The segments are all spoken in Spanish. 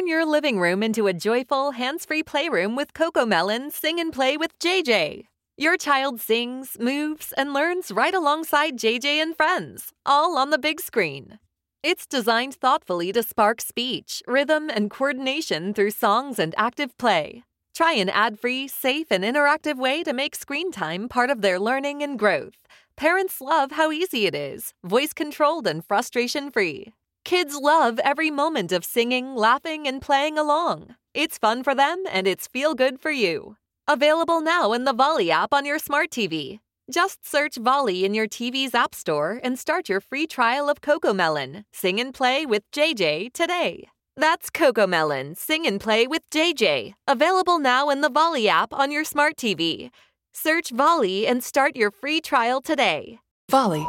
Turn your living room into a joyful, hands-free playroom with CoComelon Sing and Play with JJ. Your child sings, moves, and learns right alongside JJ and friends, all on the big screen. It's designed thoughtfully to spark speech, rhythm, and coordination through songs and active play. Try an ad-free, safe, and interactive way to make screen time part of their learning and growth. Parents love how easy it is, voice-controlled and frustration-free. Kids love every moment of singing, laughing, and playing along. It's fun for them, and it's feel-good for you. Available now in the Volley app on your smart TV. Just search Volley in your TV's app store and start your free trial of CoComelon, Sing and Play with JJ today. That's CoComelon, Sing and Play with JJ. Available now in the Volley app on your smart TV. Search Volley and start your free trial today. Volley.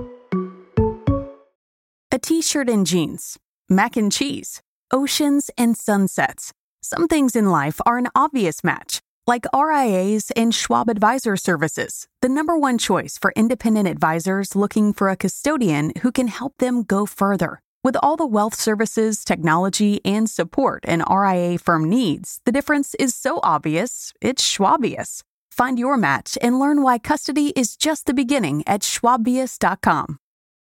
A t-shirt and jeans, mac and cheese, oceans and sunsets. Some things in life are an obvious match, like RIAs and Schwab Advisor Services, the #1 choice for independent advisors looking for a custodian who can help them go further. With all the wealth services, technology, and support an RIA firm needs, the difference is so obvious, it's Schwabious. Find your match and learn why custody is just the beginning at schwabious.com.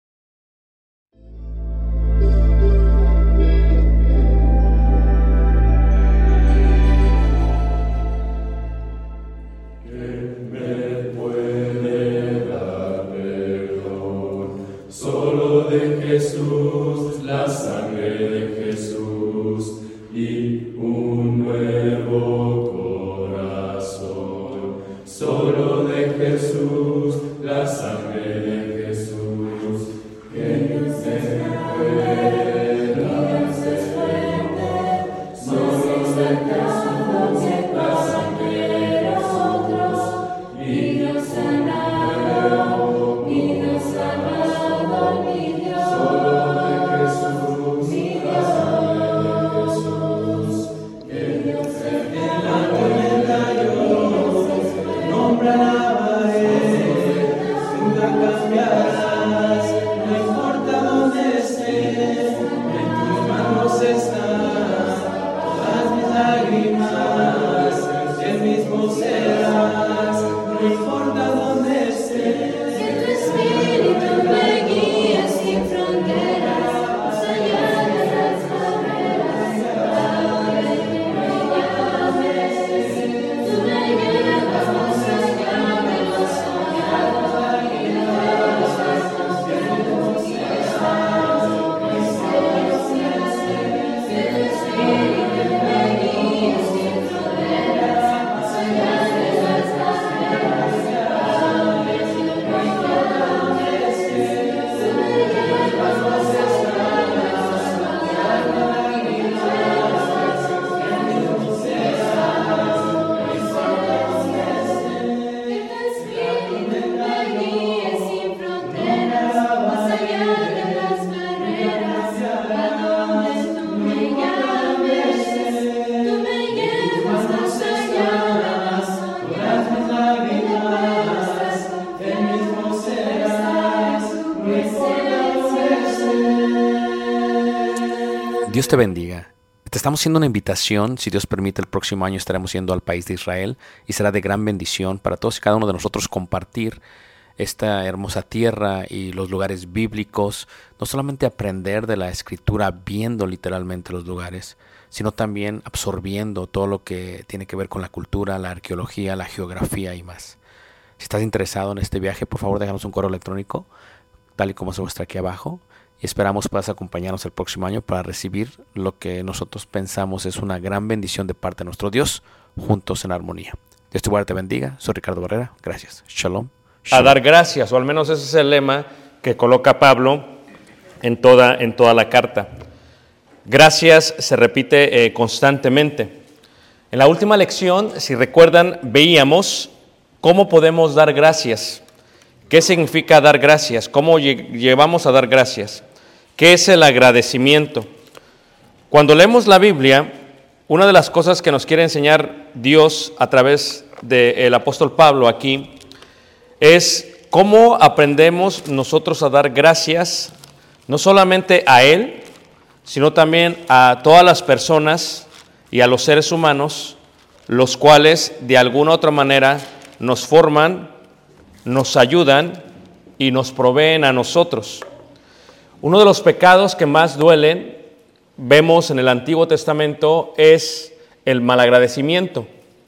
Jesús, la sangre de Jesús y un nuevo corazón. Solo de Jesús, la sangre de Jesús, que no se pueda hacer fuerte. Solo de Jesús, la sangre de nosotros y nos sanará, y nos sanará, mi Dios. Dios te bendiga. Te estamos haciendo una invitación. Si Dios permite, el próximo año estaremos yendo al país de Israel y será de gran bendición para todos y cada uno de nosotros compartir esta hermosa tierra y los lugares bíblicos. No solamente aprender de la Escritura viendo literalmente los lugares, sino también absorbiendo todo lo que tiene que ver con la cultura, la arqueología, la geografía y más. Si estás interesado en este viaje, por favor déjanos un correo electrónico, tal y como se muestra aquí abajo. Y esperamos puedas acompañarnos el próximo año para recibir lo que nosotros pensamos es una gran bendición de parte de nuestro Dios, juntos en armonía. Dios te guarde, te bendiga. Soy Ricardo Barrera. Gracias. Shalom. A dar gracias, o al menos ese es el lema que coloca Pablo en toda la carta. Gracias se repite constantemente. En la última lección, si recuerdan, veíamos cómo podemos dar gracias. ¿Qué significa dar gracias? ¿Cómo llevamos a dar gracias? ¿Qué es el agradecimiento? Cuando leemos la Biblia, una de las cosas que nos quiere enseñar Dios a través del apóstol Pablo aquí es cómo aprendemos nosotros a dar gracias no solamente a Él, sino también a todas las personas y a los seres humanos, los cuales de alguna u otra manera nos forman, nos ayudan y nos proveen a nosotros. Uno de los pecados que más duelen, vemos en el Antiguo Testamento, es el malagradecimiento.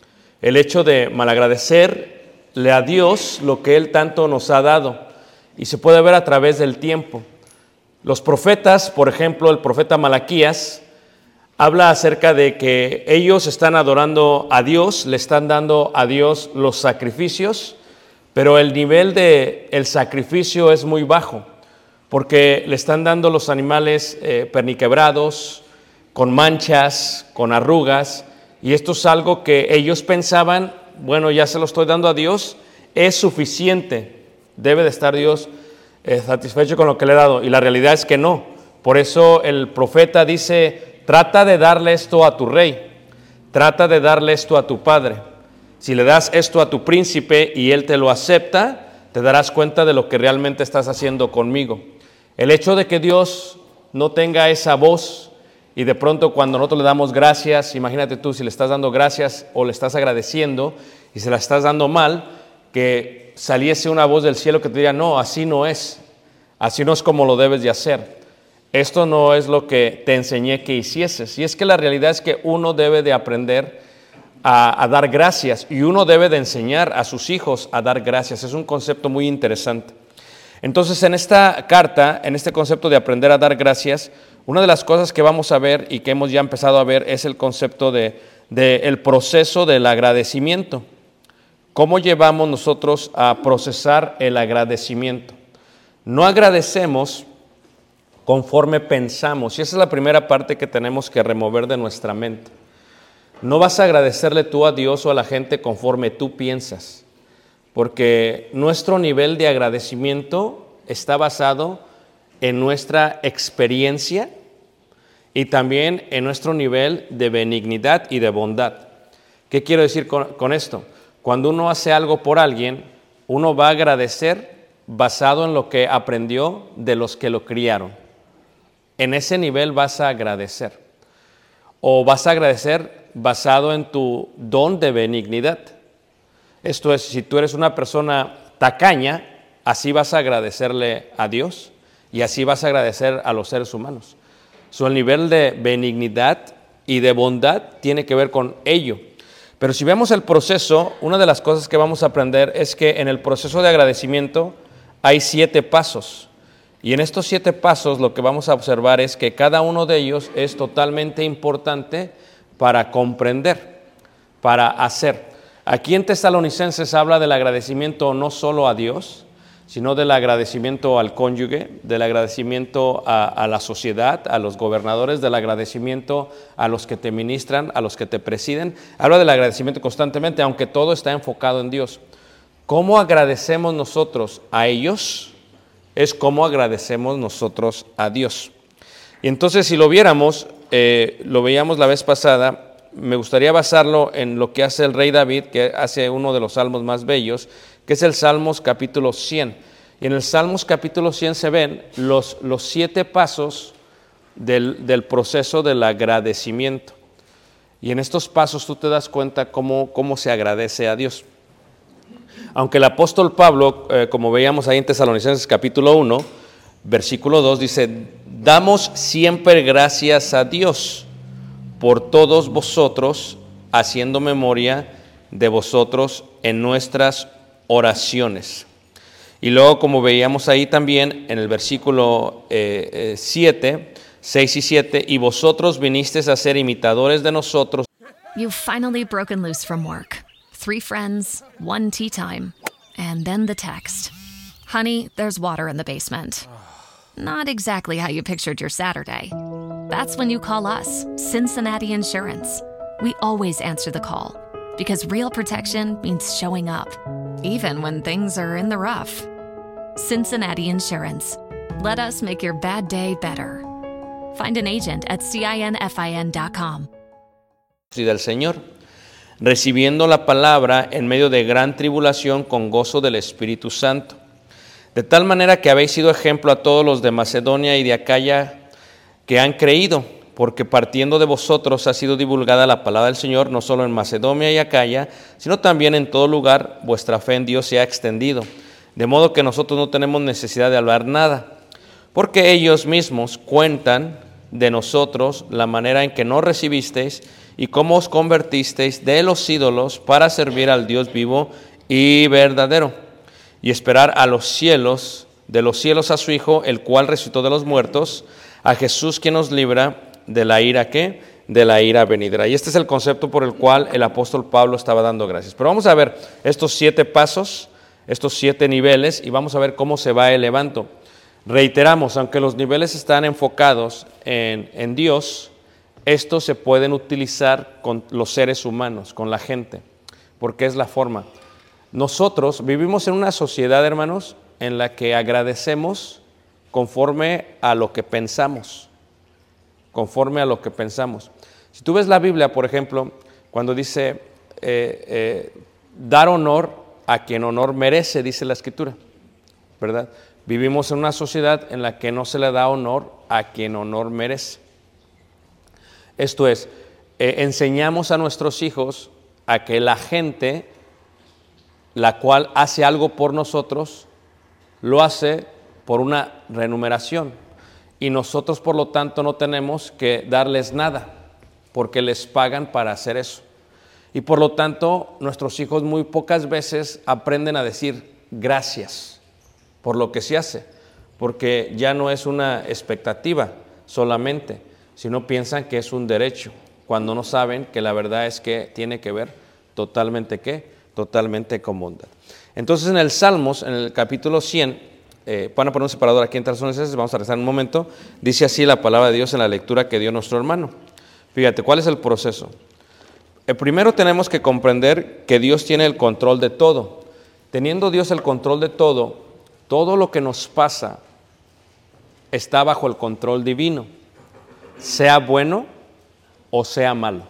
El hecho de malagradecerle a Dios lo que Él tanto nos ha dado. Y se puede ver a través del tiempo. Los profetas, por ejemplo, el profeta Malaquías, habla acerca de que ellos están adorando a Dios, le están dando a Dios los sacrificios, pero el nivel del sacrificio es muy bajo, porque le están dando los animales perniquebrados, con manchas, con arrugas, y esto es algo que ellos pensaban, bueno, ya se lo estoy dando a Dios, es suficiente, debe de estar Dios satisfecho con lo que le he dado, y la realidad es que no. Por eso el profeta dice, trata de darle esto a tu rey, trata de darle esto a tu padre. Si le das esto a tu príncipe y él te lo acepta, te darás cuenta de lo que realmente estás haciendo conmigo. El hecho de que Dios no tenga esa voz y de pronto cuando nosotros le damos gracias, imagínate tú si le estás dando gracias o le estás agradeciendo y se la estás dando mal, que saliese una voz del cielo que te diga, no, así no es como lo debes de hacer. Esto no es lo que te enseñé que hicieses. Y es que la realidad es que uno debe de aprender a dar gracias y uno debe de enseñar a sus hijos a dar gracias. Es un concepto muy interesante. Entonces, en esta carta, en este concepto de aprender a dar gracias, una de las cosas que vamos a ver y que hemos ya empezado a ver es el concepto el proceso del agradecimiento. ¿Cómo llevamos nosotros a procesar el agradecimiento? No agradecemos conforme pensamos, y esa es la primera parte que tenemos que remover de nuestra mente. No vas a agradecerle tú a Dios o a la gente conforme tú piensas, porque nuestro nivel de agradecimiento está basado en nuestra experiencia y también en nuestro nivel de benignidad y de bondad. ¿Qué quiero decir con esto? Cuando uno hace algo por alguien, uno va a agradecer basado en lo que aprendió de los que lo criaron. En ese nivel vas a agradecer. O vas a agradecer basado en tu don de benignidad. Esto es, si tú eres una persona tacaña, así vas a agradecerle a Dios y así vas a agradecer a los seres humanos. El nivel de benignidad y de bondad tiene que ver con ello. Pero si vemos el proceso, una de las cosas que vamos a aprender es que en el proceso de agradecimiento hay 7 pasos. Y en estos 7 pasos lo que vamos a observar es que cada uno de ellos es totalmente importante para comprender, para hacer. Aquí en Tesalonicenses habla del agradecimiento no solo a Dios, sino del agradecimiento al cónyuge, del agradecimiento a la sociedad, a los gobernadores, del agradecimiento a los que te ministran, a los que te presiden. Habla del agradecimiento constantemente, aunque todo está enfocado en Dios. ¿Cómo agradecemos nosotros a ellos? Es cómo agradecemos nosotros a Dios. Y entonces, si lo viéramos, lo veíamos la vez pasada, me gustaría basarlo en lo que hace el rey David, que hace uno de los salmos más bellos, que es el Salmos capítulo 100. Y en el Salmos capítulo 100 se ven los 7 pasos del proceso del agradecimiento. Y en estos pasos tú te das cuenta cómo se agradece a Dios. Aunque el apóstol Pablo, como veíamos ahí en Tesalonicenses capítulo 1, versículo 2, dice, damos siempre gracias a Dios por todos vosotros, haciendo memoria de vosotros en nuestras oraciones. Y luego, como veíamos ahí también en el versículo 6 y 7, y vosotros vinisteis a ser imitadores de nosotros. You've finally broken loose from work. 3 friends, 1 tea time, and then the text. Honey, there's water in the basement. Not exactly how you pictured your Saturday. That's when you call us, Cincinnati Insurance. We always answer the call, because real protection means showing up, even when things are in the rough. Cincinnati Insurance. Let us make your bad day better. Find an agent at CINFIN.com. Y del Señor, recibiendo la palabra en medio de gran tribulación con gozo del Espíritu Santo. De tal manera que habéis sido ejemplo a todos los de Macedonia y de Acaya, que han creído, porque partiendo de vosotros ha sido divulgada la palabra del Señor, no solo en Macedonia y Acaya, sino también en todo lugar vuestra fe en Dios se ha extendido, de modo que nosotros no tenemos necesidad de hablar nada, porque ellos mismos cuentan de nosotros la manera en que nos recibisteis y cómo os convertisteis de los ídolos para servir al Dios vivo y verdadero, y esperar a los cielos, de los cielos a su Hijo, el cual resucitó de los muertos, a Jesús quien nos libra de la ira ¿qué? De la ira venidera. Y este es el concepto por el cual el apóstol Pablo estaba dando gracias. Pero vamos a ver estos 7 pasos, estos 7 niveles, y vamos a ver cómo se va elevando. Reiteramos, aunque los niveles están enfocados en Dios, estos se pueden utilizar con los seres humanos, con la gente, porque es la forma. Nosotros vivimos en una sociedad, hermanos, en la que agradecemos conforme a lo que pensamos. Conforme a lo que pensamos. Si tú ves la Biblia, por ejemplo, cuando dice dar honor a quien honor merece, dice la Escritura, ¿verdad? Vivimos en una sociedad en la que no se le da honor a quien honor merece. Esto es, enseñamos a nuestros hijos a que la gente, la cual hace algo por nosotros, lo hace por una remuneración. Y nosotros, por lo tanto, no tenemos que darles nada, porque les pagan para hacer eso. Y por lo tanto, nuestros hijos muy pocas veces aprenden a decir gracias por lo que se hace, porque ya no es una expectativa solamente, sino piensan que es un derecho, cuando no saben que la verdad es que tiene que ver totalmente ¿qué? Totalmente con bondad. Entonces, en el Salmos, en el capítulo 100, van a poner un separador aquí entre razones esas, vamos a rezar un momento. Dice así la palabra de Dios en la lectura que dio nuestro hermano. Fíjate, ¿cuál es el proceso? Primero tenemos que comprender que Dios tiene el control de todo. Teniendo Dios el control de todo, todo lo que nos pasa está bajo el control divino, sea bueno o sea malo.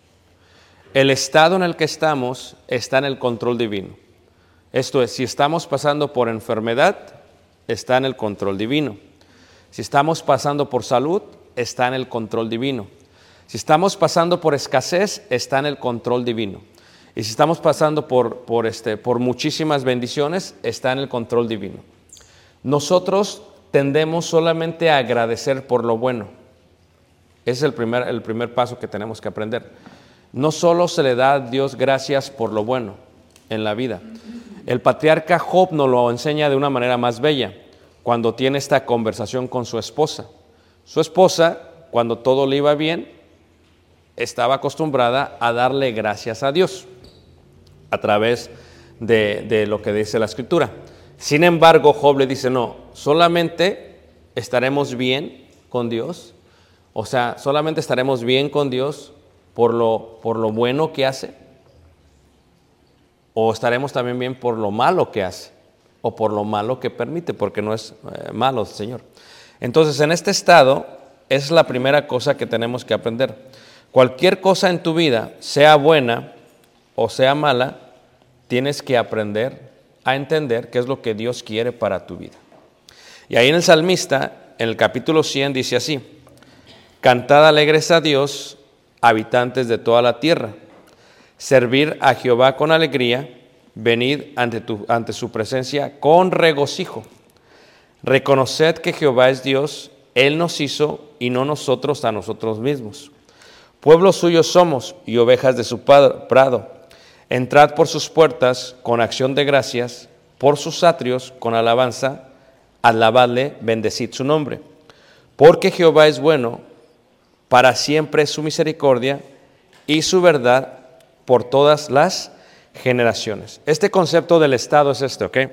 El estado en el que estamos está en el control divino. Esto es, si estamos pasando por enfermedad, está en el control divino. Si estamos pasando por salud, está en el control divino. Si estamos pasando por escasez, está en el control divino. Y si estamos pasando por muchísimas bendiciones, está en el control divino. Nosotros tendemos solamente a agradecer por lo bueno. Ese es el primer paso que tenemos que aprender. No solo se le da a Dios gracias por lo bueno en la vida. El patriarca Job nos lo enseña de una manera más bella, cuando tiene esta conversación con su esposa. Su esposa, cuando todo le iba bien, estaba acostumbrada a darle gracias a Dios a través de lo que dice la Escritura. Sin embargo, Job le dice, no, solamente estaremos bien con Dios, o sea, solamente estaremos bien con Dios por lo bueno que hace, o estaremos también bien por lo malo que hace, o por lo malo que permite, porque no es malo, Señor. Entonces, en este estado, es la primera cosa que tenemos que aprender. Cualquier cosa en tu vida, sea buena o sea mala, tienes que aprender a entender qué es lo que Dios quiere para tu vida. Y ahí en el salmista, en el capítulo 100, dice así: cantad alegres a Dios, habitantes de toda la tierra. Servir a Jehová con alegría, venid ante su presencia con regocijo. Reconoced que Jehová es Dios, Él nos hizo y no nosotros a nosotros mismos. Pueblo suyo somos y ovejas de su prado. Entrad por sus puertas con acción de gracias, por sus atrios con alabanza, alabadle, bendecid su nombre. Porque Jehová es bueno, para siempre es su misericordia y su verdad por todas las generaciones. Este concepto del Estado es este, ¿ok?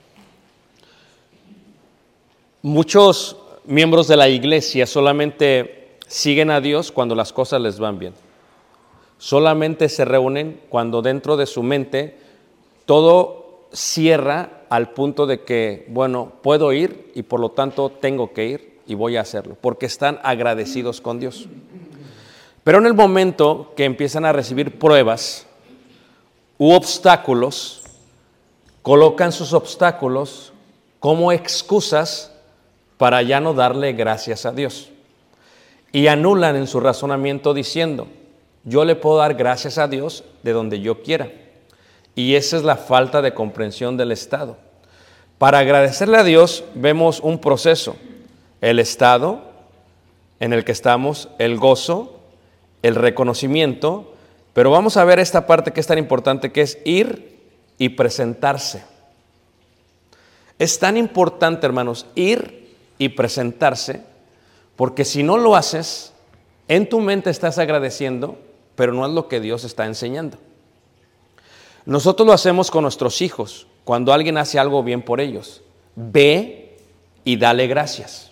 Muchos miembros de la iglesia solamente siguen a Dios cuando las cosas les van bien. Solamente se reúnen cuando dentro de su mente todo cierra al punto de que, bueno, puedo ir y por lo tanto tengo que ir y voy a hacerlo, porque están agradecidos con Dios. Pero en el momento que empiezan a recibir pruebas u obstáculos, colocan sus obstáculos como excusas para ya no darle gracias a Dios. y anulan en su razonamiento diciendo, yo le puedo dar gracias a Dios de donde yo quiera. Y esa es la falta de comprensión del estado. Para agradecerle a Dios vemos un proceso, el estado en el que estamos, el gozo, el reconocimiento, pero vamos a ver esta parte que es tan importante, que es ir y presentarse. Es tan importante, hermanos, ir y presentarse, porque si no lo haces, en tu mente estás agradeciendo, pero no es lo que Dios está enseñando. Nosotros lo hacemos con nuestros hijos, cuando alguien hace algo bien por ellos. Ve y dale gracias.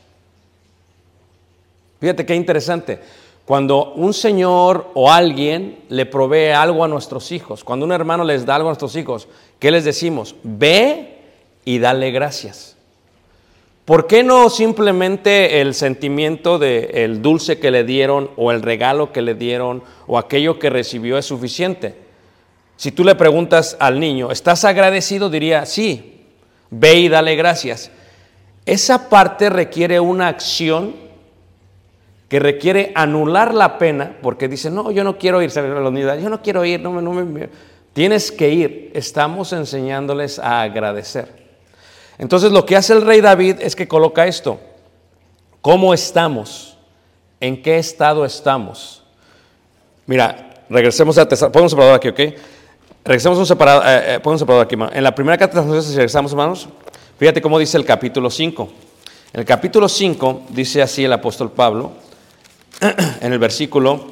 Fíjate qué interesante. Cuando un señor o alguien le provee algo a nuestros hijos, cuando un hermano les da algo a nuestros hijos, ¿qué les decimos? Ve y dale gracias. ¿Por qué no simplemente el sentimiento del dulce que le dieron o el regalo que le dieron o aquello que recibió es suficiente? Si tú le preguntas al niño, ¿estás agradecido? Diría, sí, ve y dale gracias. Esa parte requiere una acción que requiere anular la pena, porque dice, no, yo no quiero ir, yo no quiero ir, tienes que ir. Estamos enseñándoles a agradecer. Entonces lo que hace el rey David es que coloca esto, ¿cómo estamos? ¿En qué estado estamos? Mira, regresemos a Tesalónica, ponemos un separador aquí, ¿ok? Regresemos un separador aquí, hermano. En la primera carta de Tesalonicenses, si regresamos, hermanos, fíjate cómo dice el capítulo 5. En el capítulo 5 dice así el apóstol Pablo, en el versículo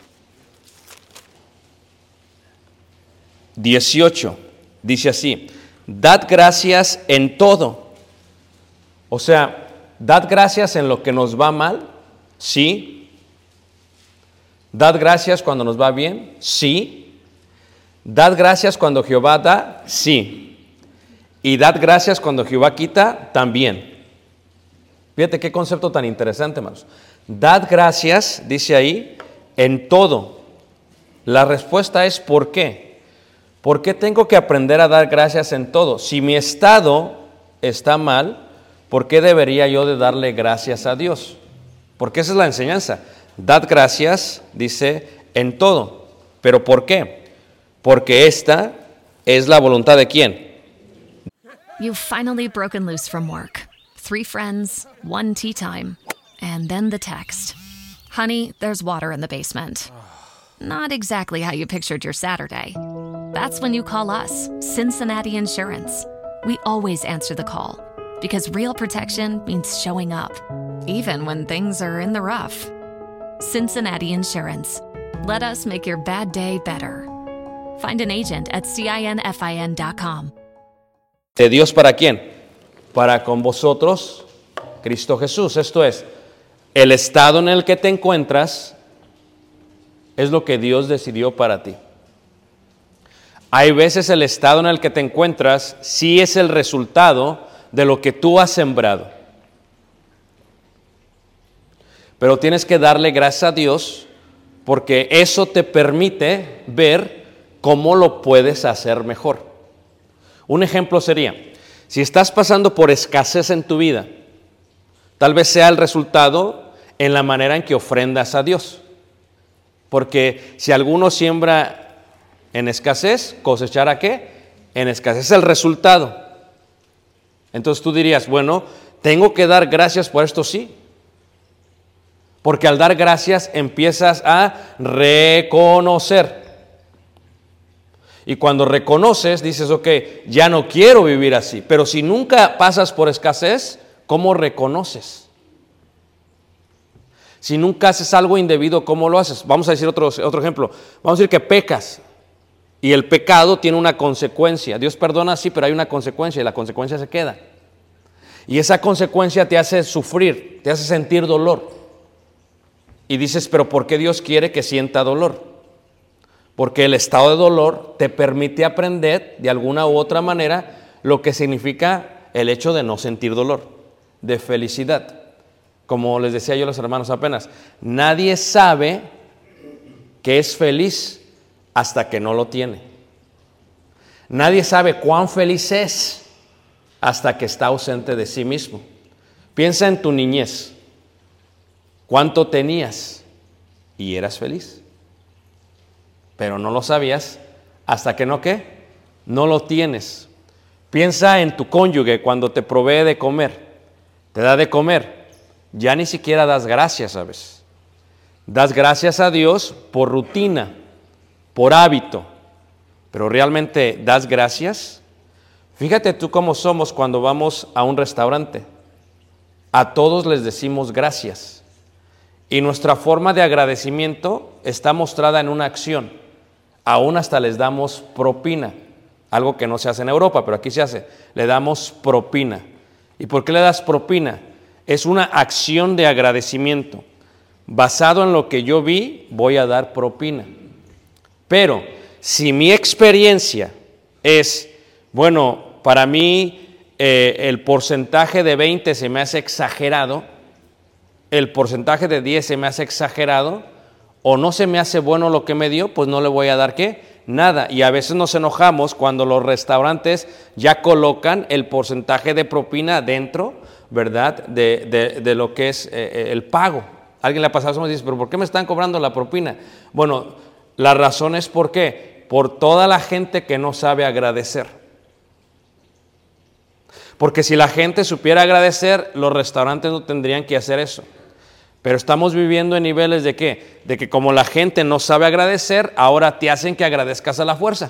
18, dice así, dad gracias en todo. O sea, dad gracias en lo que nos va mal, sí. Dad gracias cuando nos va bien, sí. Dad gracias cuando Jehová da, sí. Y dad gracias cuando Jehová quita, también. Fíjate qué concepto tan interesante, hermanos. Dad gracias, dice ahí, en todo. La respuesta es ¿por qué? ¿Por qué tengo que aprender a dar gracias en todo? Si mi estado está mal, ¿por qué debería yo de darle gracias a Dios? Porque esa es la enseñanza. Dad gracias, dice, en todo. ¿Pero por qué? Porque esta es la voluntad de ¿quién? You've finally broken loose from work. 3 friends, 1 tea time, and then the text. Honey, there's water in the basement. Not exactly how you pictured your Saturday. That's when you call us, Cincinnati Insurance. We always answer the call because real protection means showing up, even when things are in the rough. Cincinnati Insurance. Let us make your bad day better. Find an agent at CINFIN.com. ¿De Dios para quién? Para con vosotros, Cristo Jesús. Esto es, el estado en el que te encuentras es lo que Dios decidió para ti. Hay veces el estado en el que te encuentras sí es el resultado de lo que tú has sembrado. Pero tienes que darle gracias a Dios porque eso te permite ver cómo lo puedes hacer mejor. Un ejemplo sería, si estás pasando por escasez en tu vida, tal vez sea el resultado en la manera en que ofrendas a Dios. Porque si alguno siembra en escasez, ¿cosechará qué? En escasez es el resultado. Entonces tú dirías, bueno, tengo que dar gracias por esto, sí. Porque al dar gracias empiezas a reconocer. Y cuando reconoces, dices, ok, ya no quiero vivir así. Pero si nunca pasas por escasez, ¿cómo reconoces? Si nunca haces algo indebido, ¿cómo lo haces? Vamos a decir otro ejemplo. Vamos a decir que pecas. Y el pecado tiene una consecuencia. Dios perdona, sí, pero hay una consecuencia y la consecuencia se queda. Y esa consecuencia te hace sufrir, te hace sentir dolor. Y dices, pero ¿por qué Dios quiere que sienta dolor? Porque el estado de dolor te permite aprender de alguna u otra manera lo que significa el hecho de no sentir dolor, de felicidad. Como les decía yo a los hermanos apenas, nadie sabe que es feliz hasta que no lo tiene. Nadie sabe cuán feliz es hasta que está ausente de sí mismo. Piensa en tu niñez. cuánto tenías y eras feliz. Pero no lo sabías hasta que no lo tienes. Piensa en tu cónyuge cuando te provee de comer, te da de comer, ya ni siquiera das gracias a veces. Das gracias a Dios por rutina, por hábito, pero realmente das gracias. Fíjate tú cómo somos cuando vamos a un restaurante. A todos les decimos gracias y nuestra forma de agradecimiento está mostrada en una acción. Aún hasta les damos propina, algo que no se hace en Europa, pero aquí se hace. Le damos propina. ¿Y por qué le das propina? Es una acción de agradecimiento. Basado en lo que yo vi, voy a dar propina. Pero si mi experiencia es, bueno, para mí el porcentaje de 20 se me hace exagerado, el porcentaje de 10 se me hace exagerado, o no se me hace bueno lo que me dio, pues no le voy a dar ¿qué? Nada. Y a veces nos enojamos cuando los restaurantes ya colocan el porcentaje de propina dentro, ¿verdad? De lo que es el pago. Alguien le ha pasado eso y dice, pero ¿por qué me están cobrando la propina? Bueno, la razón es ¿por qué? Por toda la gente que no sabe agradecer. Porque si la gente supiera agradecer, los restaurantes no tendrían que hacer eso. Pero estamos viviendo en niveles de ¿qué? De que como la gente no sabe agradecer, ahora te hacen que agradezcas a la fuerza.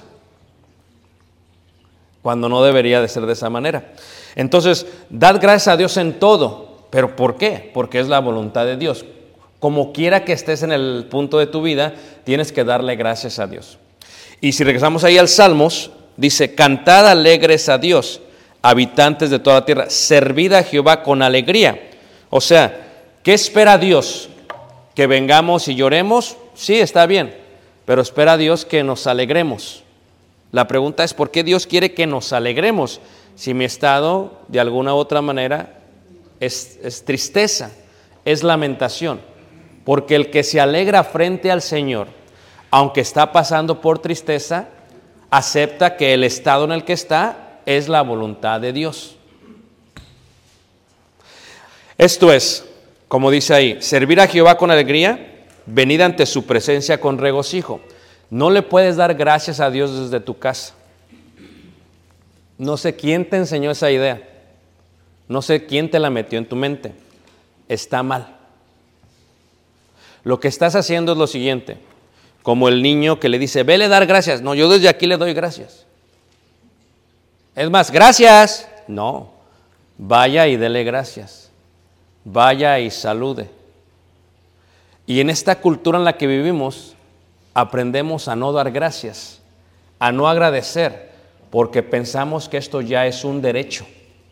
Cuando no debería de ser de esa manera. Entonces, dad gracias a Dios en todo. ¿Pero por qué? Porque es la voluntad de Dios. Como quiera que estés en el punto de tu vida, tienes que darle gracias a Dios. Y si regresamos ahí al Salmos, dice, cantad alegres a Dios, habitantes de toda la tierra, servid a Jehová con alegría. O sea, ¿qué espera Dios? ¿Que vengamos y lloremos? Sí, está bien, pero espera Dios que nos alegremos. La pregunta es, ¿por qué Dios quiere que nos alegremos? Si mi estado, de alguna u otra manera, es tristeza, es lamentación. Porque el que se alegra frente al Señor, aunque está pasando por tristeza, acepta que el estado en el que está es la voluntad de Dios. Esto es, como dice ahí, servir a Jehová con alegría, venid ante su presencia con regocijo. No le puedes dar gracias a Dios desde tu casa. No sé quién te enseñó esa idea. No sé quién te la metió en tu mente. Está mal. Lo que estás haciendo es lo siguiente. Como el niño que le dice, vele a dar gracias. No, yo desde aquí le doy gracias. Es más, gracias. No, vaya y dele gracias. Vaya y salude. Y en esta cultura en la que vivimos, aprendemos a no dar gracias, a no agradecer, porque pensamos que esto ya es un derecho.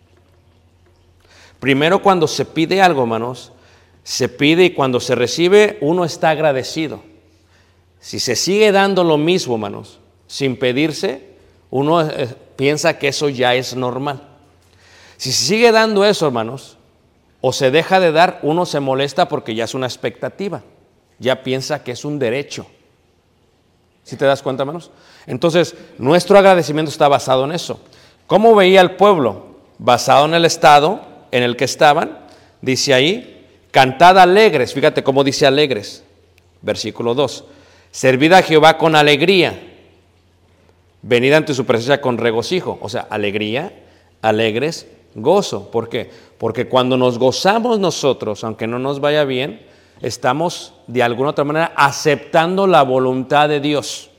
Primero, cuando se pide algo, hermanos, se pide y cuando se recibe, uno está agradecido. Si se sigue dando lo mismo, hermanos, sin pedirse, uno piensa que eso ya es normal. Si se sigue dando eso, hermanos, o se deja de dar, uno se molesta porque ya es una expectativa. Ya piensa que es un derecho. ¿Sí te das cuenta, hermanos? Entonces, nuestro agradecimiento está basado en eso. ¿Cómo veía el pueblo? Basado en el estado en el que estaban, dice ahí, cantad alegres. Fíjate cómo dice alegres. Versículo 2. Servid a Jehová con alegría. Venid ante su presencia con regocijo. O sea, alegría, alegres, gozo. ¿Por qué? Porque cuando nos gozamos nosotros, aunque no nos vaya bien, estamos de alguna otra manera aceptando la voluntad de Dios.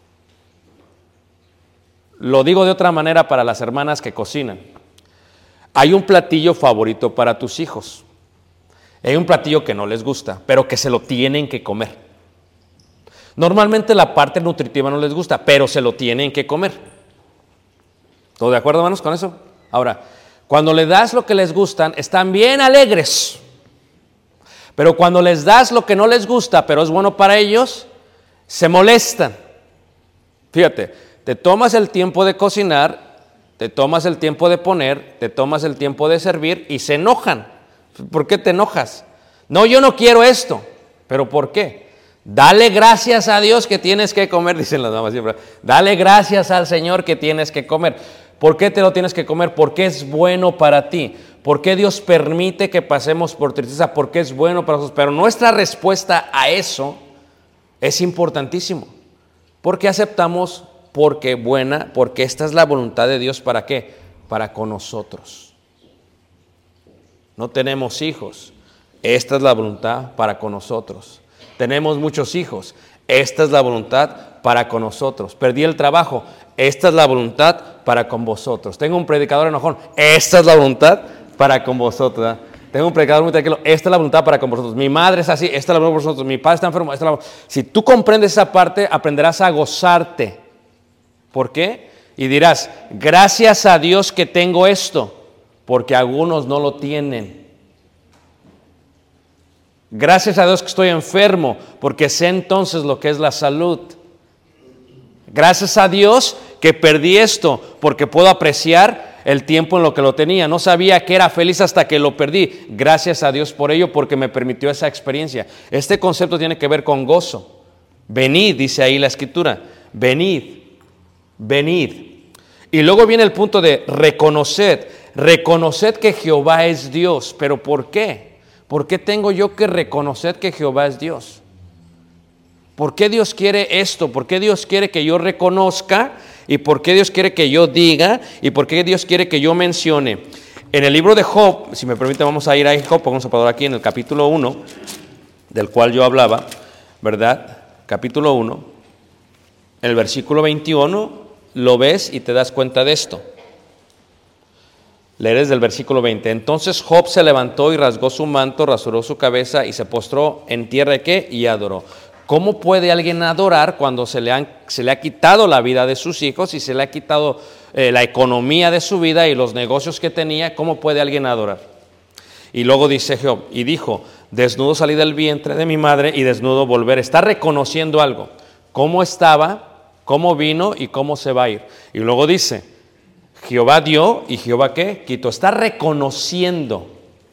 Lo digo de otra manera para las hermanas que cocinan. Hay un platillo favorito para tus hijos. Hay un platillo que no les gusta, pero que se lo tienen que comer. Normalmente la parte nutritiva no les gusta, pero se lo tienen que comer. ¿Todo de acuerdo, hermanos, con eso? Ahora, cuando les das lo que les gustan, están bien alegres. Pero cuando les das lo que no les gusta, pero es bueno para ellos, se molestan. Fíjate, te tomas el tiempo de cocinar, te tomas el tiempo de poner, te tomas el tiempo de servir y se enojan. ¿Por qué te enojas? No, yo no quiero esto. ¿Pero por qué? Dale gracias a Dios que tienes que comer, dicen las damas siempre. Dale gracias al Señor que tienes que comer. ¿Por qué te lo tienes que comer? Porque es bueno para ti. ¿Por qué Dios permite que pasemos por tristeza? ¿Por qué es bueno para nosotros? Pero nuestra respuesta a eso es importantísimo. Porque aceptamos, porque esta es la voluntad de Dios. ¿Para qué? Para con nosotros. No tenemos hijos. Esta es la voluntad para con nosotros. Tenemos muchos hijos. Esta es la voluntad para con nosotros. Perdí el trabajo. Esta es la voluntad para con vosotros. Tengo un predicador enojón. Esta es la voluntad para con vosotros. ¿Verdad? Tengo un predicador muy tranquilo. Esta es la voluntad para con vosotros. Mi madre es así. Esta es la voluntad para vosotros. Mi padre está enfermo. Esta es la voluntad. Si tú comprendes esa parte, aprenderás a gozarte. ¿Por qué? Y dirás, gracias a Dios que tengo esto, porque algunos no lo tienen. Gracias a Dios que estoy enfermo, porque sé entonces lo que es la salud. Gracias a Dios que perdí esto, porque puedo apreciar el tiempo en lo que lo tenía. No sabía que era feliz hasta que lo perdí. Gracias a Dios por ello, porque me permitió esa experiencia. Este concepto tiene que ver con gozo. Venid, dice ahí la Escritura. Venid. Y luego viene el punto de reconoced. Reconoced que Jehová es Dios. ¿Pero por qué? ¿Por qué tengo yo que reconocer que Jehová es Dios? ¿Por qué Dios quiere esto? ¿Por qué Dios quiere que yo reconozca? ¿Y por qué Dios quiere que yo diga? ¿Y por qué Dios quiere que yo mencione? En el libro de Job, si me permite, vamos a ir a Job, vamos a parar aquí en el capítulo 1, del cual yo hablaba, ¿verdad? Capítulo 1, el versículo 21, lo ves y te das cuenta de esto. Lees del versículo 20. Entonces Job se levantó y rasgó su manto, rasuró su cabeza y se postró en tierra ¿de qué? Y adoró. ¿Cómo puede alguien adorar cuando se le ha quitado la vida de sus hijos y se le ha quitado la economía de su vida y los negocios que tenía? ¿Cómo puede alguien adorar? Y luego dice Job, y dijo, desnudo salí del vientre de mi madre y desnudo volveré. Está reconociendo algo, cómo estaba, cómo vino y cómo se va a ir. Y luego dice, Jehová dio y Jehová ¿qué? Quitó. Está reconociendo.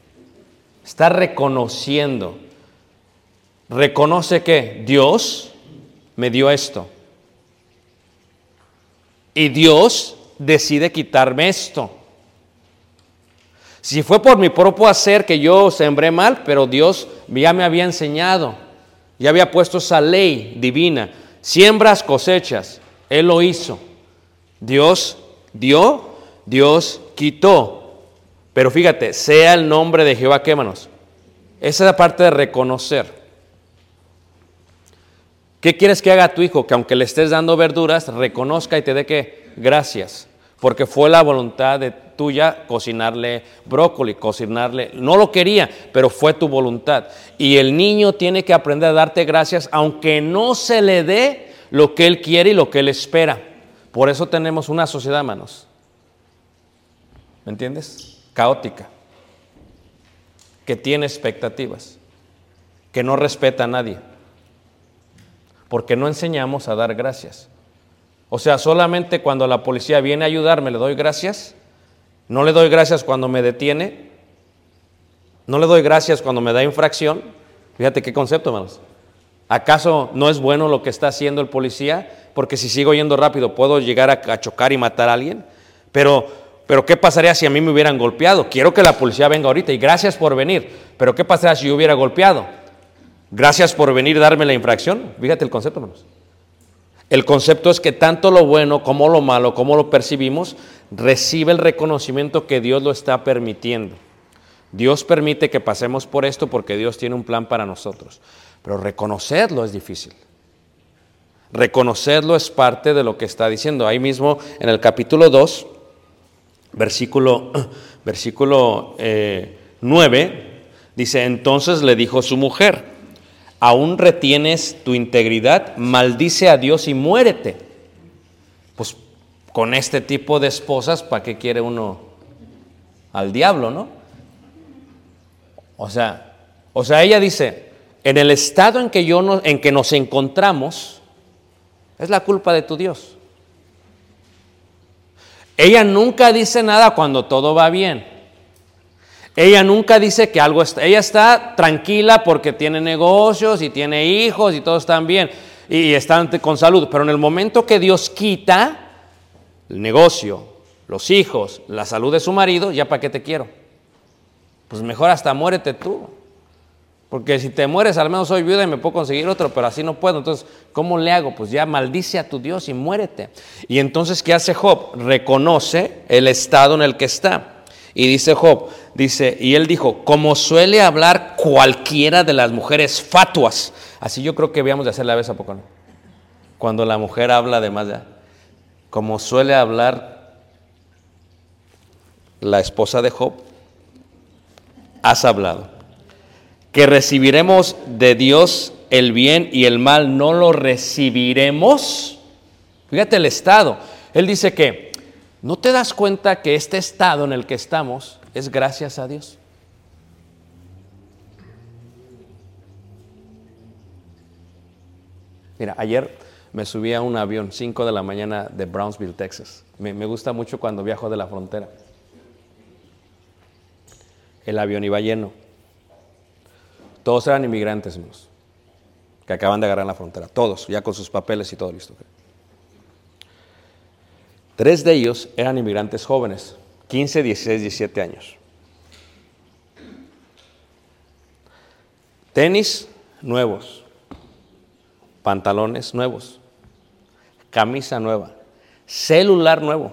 Reconoce que Dios me dio esto. Y Dios decide quitarme esto. Si fue por mi propio hacer que yo sembré mal, pero Dios ya me había enseñado, ya había puesto esa ley divina. Siembras, cosechas. Él lo hizo. Dios dio, Dios quitó. Pero fíjate, sea el nombre de Jehová, ¿qué, hermanos? Esa es la parte de reconocer. ¿Qué quieres que haga tu hijo? Que aunque le estés dando verduras, reconozca y te dé ¿qué? Gracias. Porque fue la voluntad de tuya cocinarle brócoli, cocinarle. No lo quería, pero fue tu voluntad. Y el niño tiene que aprender a darte gracias, aunque no se le dé lo que él quiere y lo que él espera. Por eso tenemos una sociedad, hermanos. ¿Me entiendes? Caótica. Que tiene expectativas. Que no respeta a nadie. Porque no enseñamos a dar gracias. O sea, solamente cuando la policía viene a ayudarme le doy gracias. No le doy gracias cuando me detiene. No le doy gracias cuando me da infracción. Fíjate qué concepto, hermanos. ¿Acaso no es bueno lo que está haciendo el policía? Porque si sigo yendo rápido puedo llegar a chocar y matar a alguien. Pero ¿qué pasaría si a mí me hubieran golpeado? Quiero que la policía venga ahorita y gracias por venir. Pero ¿qué pasaría si yo hubiera golpeado? Gracias por venir a darme la infracción. Fíjate el concepto, hermanos. El concepto es que tanto lo bueno como lo malo, como lo percibimos, recibe el reconocimiento que Dios lo está permitiendo. Dios permite que pasemos por esto porque Dios tiene un plan para nosotros. Pero reconocerlo es difícil. Reconocerlo es parte de lo que está diciendo. Ahí mismo en el capítulo 2, versículo 9, dice, entonces le dijo su mujer, ¿aún retienes tu integridad? Maldice a Dios y muérete. Pues con este tipo de esposas, ¿para qué quiere uno al diablo, no? O sea, ella dice, en el estado en que nos encontramos, es la culpa de tu Dios. Ella nunca dice nada cuando todo va bien. Ella nunca dice que algo está. Ella está tranquila porque tiene negocios y tiene hijos y todos están bien y están con salud. Pero en el momento que Dios quita el negocio, los hijos, la salud de su marido, ¿ya para qué te quiero? pues mejor hasta muérete tú. Porque si te mueres, al menos soy viuda y me puedo conseguir otro, pero así no puedo. Entonces, ¿cómo le hago? Pues ya maldice a tu Dios y muérete. Y entonces, ¿qué hace Job? Reconoce el estado en el que está. Y dice Job, y él dijo, como suele hablar cualquiera de las mujeres fatuas. Así yo creo que habíamos de hacerle a veces, ¿a poco no? Cuando la mujer habla de más, como suele hablar la esposa de Job, has hablado. Que recibiremos de Dios el bien y el mal, no lo recibiremos. Fíjate el estado. Él dice que, ¿no te das cuenta que este estado en el que estamos es gracias a Dios? Mira, ayer me subí a un avión, 5 de la mañana de Brownsville, Texas. Me gusta mucho cuando viajo de la frontera. El avión iba lleno. Todos eran inmigrantes, hermanos, que acaban de agarrar la frontera. Todos, ya con sus papeles y todo listo. 3 de ellos eran inmigrantes jóvenes, 15, 16, 17 años. Tenis nuevos, pantalones nuevos, camisa nueva, celular nuevo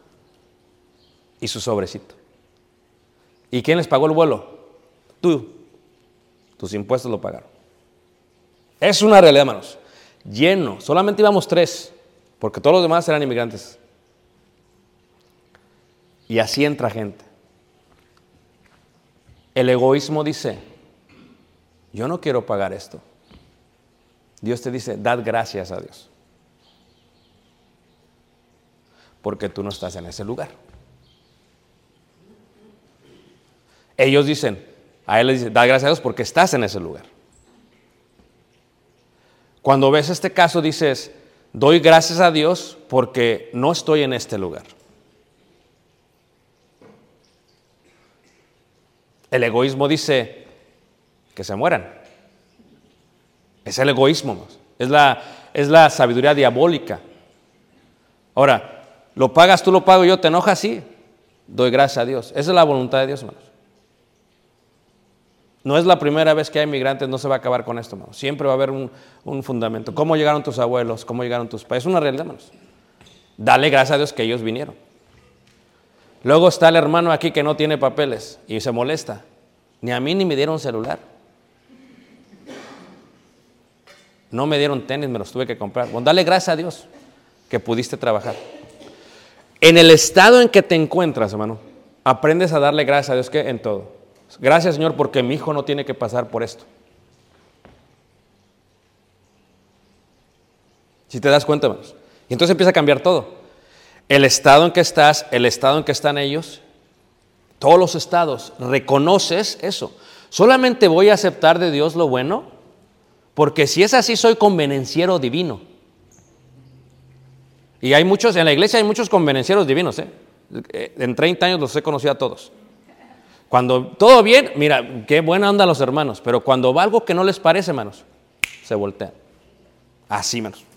y su sobrecito. ¿Y quién les pagó el vuelo? Tú. Tus impuestos lo pagaron. Es una realidad, hermanos. Lleno. Solamente íbamos 3, porque todos los demás eran inmigrantes. Y así entra gente. El egoísmo dice, yo no quiero pagar esto. Dios te dice, dad gracias a Dios. Porque tú no estás en ese lugar. Ellos dicen, a él le dice, da gracias a Dios porque estás en ese lugar. Cuando ves este caso dices, doy gracias a Dios porque no estoy en este lugar. El egoísmo dice que se mueran. Es el egoísmo, es la sabiduría diabólica. Ahora, lo pagas, tú lo pago yo, ¿te enojas? Sí, doy gracias a Dios. Esa es la voluntad de Dios, hermanos. No es la primera vez que hay migrantes, no se va a acabar con esto, hermanos. Siempre va a haber un fundamento. ¿Cómo llegaron tus abuelos? ¿Cómo llegaron tus padres? Es una realidad, hermanos. Dale gracias a Dios que ellos vinieron. Luego está el hermano aquí que no tiene papeles y se molesta. Ni a mí ni me dieron celular. No me dieron tenis, me los tuve que comprar. Bueno, dale gracias a Dios que pudiste trabajar. En el estado en que te encuentras, hermano, aprendes a darle gracias a Dios que en todo. Gracias, Señor, porque mi hijo no tiene que pasar por esto. Si te das cuenta, hermanos. Y entonces empieza a cambiar todo. El estado en que estás, el estado en que están ellos, todos los estados, reconoces eso. Solamente voy a aceptar de Dios lo bueno, porque si es así soy convenenciero divino. Y hay muchos, en la iglesia hay muchos convenencieros divinos, En 30 años los he conocido a todos. Cuando todo bien, mira, qué buena onda los hermanos, pero cuando va algo que no les parece, hermanos, se voltean. Así, hermanos.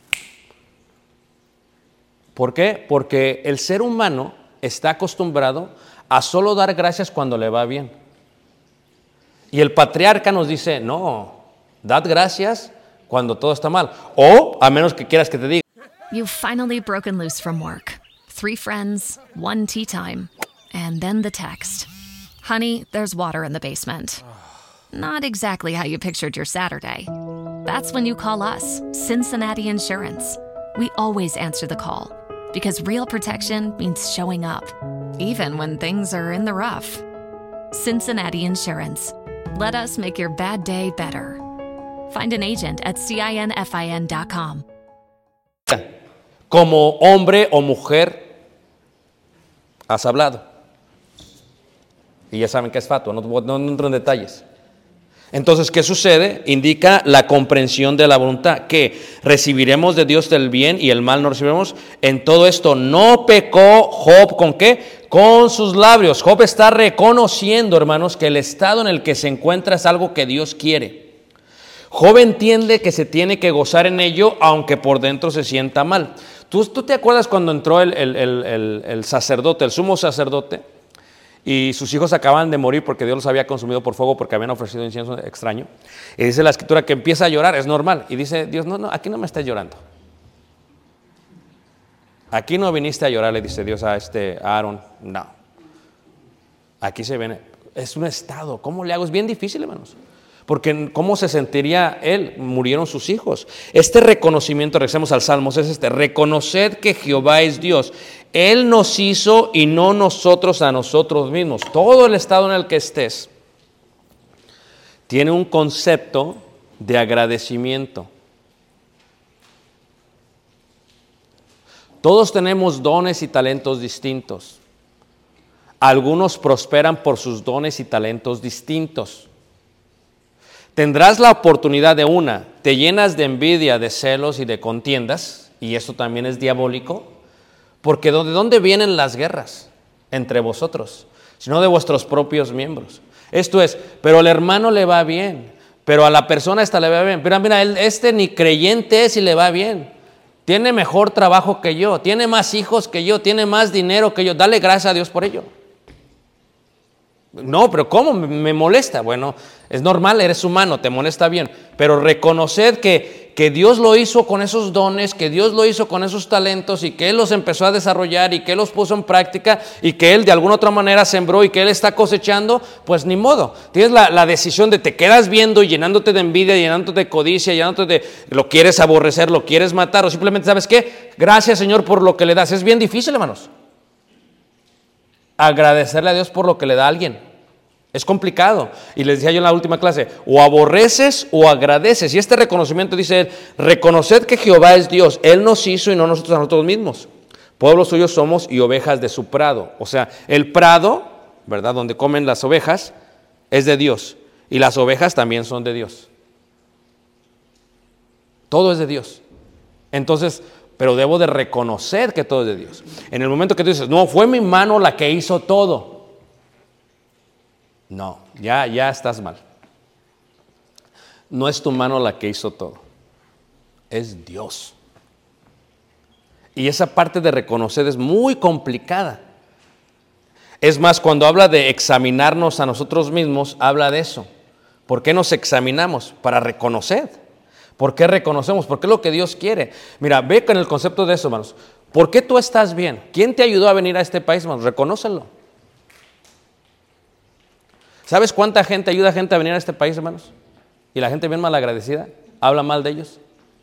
¿Por qué? Porque el ser humano está acostumbrado a solo dar gracias cuando le va bien. Y el patriarca nos dice, no, dad gracias cuando todo está mal. O, a menos que quieras que te diga. You've finally broken loose from work. 3 friends, 1 tea time, and then the text. Honey, there's water in the basement. Not exactly how you pictured your Saturday. That's when you call us, Cincinnati Insurance. We always answer the call because real protection means showing up, even when things are in the rough. Cincinnati Insurance. Let us make your bad day better. Find an agent at CINFIN.com. Como hombre o mujer has hablado. Y ya saben que es fatuo, no entro en detalles. Entonces, ¿qué sucede? Indica la comprensión de la voluntad, que recibiremos de Dios del bien y el mal no recibiremos. En todo esto no pecó Job, ¿con qué? Con sus labios. Job está reconociendo, hermanos, que el estado en el que se encuentra es algo que Dios quiere. Job entiende que se tiene que gozar en ello, aunque por dentro se sienta mal. ¿Tú te acuerdas cuando entró el sacerdote, el sumo sacerdote? y sus hijos acaban de morir porque Dios los había consumido por fuego porque habían ofrecido incienso extraño. Y dice la escritura que empieza a llorar, es normal. Y dice Dios, no, aquí no me estés llorando. Aquí no viniste a llorar, le dice Dios a Aarón. No. Aquí se viene, es un estado. ¿Cómo le hago? Es bien difícil, hermanos. Porque ¿cómo se sentiría él? Murieron sus hijos. Este reconocimiento, regresemos al Salmos, es reconoced que Jehová es Dios. Él nos hizo y no nosotros a nosotros mismos. Todo el estado en el que estés tiene un concepto de agradecimiento. Todos tenemos dones y talentos distintos. Algunos prosperan por sus dones y talentos distintos. Tendrás la oportunidad de una, te llenas de envidia, de celos y de contiendas, y eso también es diabólico, porque ¿de dónde vienen las guerras entre vosotros? Sino de vuestros propios miembros. Esto es, pero al hermano le va bien, pero a la persona esta le va bien, pero mira, ni creyente es y le va bien, tiene mejor trabajo que yo, tiene más hijos que yo, tiene más dinero que yo, dale gracias a Dios por ello. No, pero ¿cómo? Me molesta. Bueno, es normal, eres humano, te molesta bien. Pero reconoced que Dios lo hizo con esos dones, que Dios lo hizo con esos talentos y que Él los empezó a desarrollar y que Él los puso en práctica y que Él de alguna otra manera sembró y que Él está cosechando, pues ni modo. Tienes la decisión de te quedas viendo y llenándote de envidia, llenándote de codicia, llenándote de lo quieres aborrecer, lo quieres matar o simplemente, ¿sabes qué? Gracias, Señor, por lo que le das. Es bien difícil, hermanos. Agradecerle a Dios por lo que le da a alguien. Es complicado. Y les decía yo en la última clase, o aborreces o agradeces. Y este reconocimiento dice él, reconoced que Jehová es Dios. Él nos hizo y no nosotros a nosotros mismos. Pueblo suyo somos y ovejas de su prado. O sea, el prado, ¿verdad? Donde comen las ovejas, es de Dios. Y las ovejas también son de Dios. Todo es de Dios. Entonces, pero debo de reconocer que todo es de Dios. En el momento que tú dices, no, fue mi mano la que hizo todo. No, ya estás mal. No es tu mano la que hizo todo. Es Dios. Y esa parte de reconocer es muy complicada. Es más, cuando habla de examinarnos a nosotros mismos, habla de eso. ¿Por qué nos examinamos? Para reconocer. ¿Por qué reconocemos? Porque es lo que Dios quiere. Mira, ve con el concepto de eso, hermanos. ¿Por qué tú estás bien? ¿Quién te ayudó a venir a este país, hermanos? Reconócelo. ¿Sabes cuánta gente ayuda a gente a venir a este país, hermanos? Y la gente bien malagradecida, habla mal de ellos.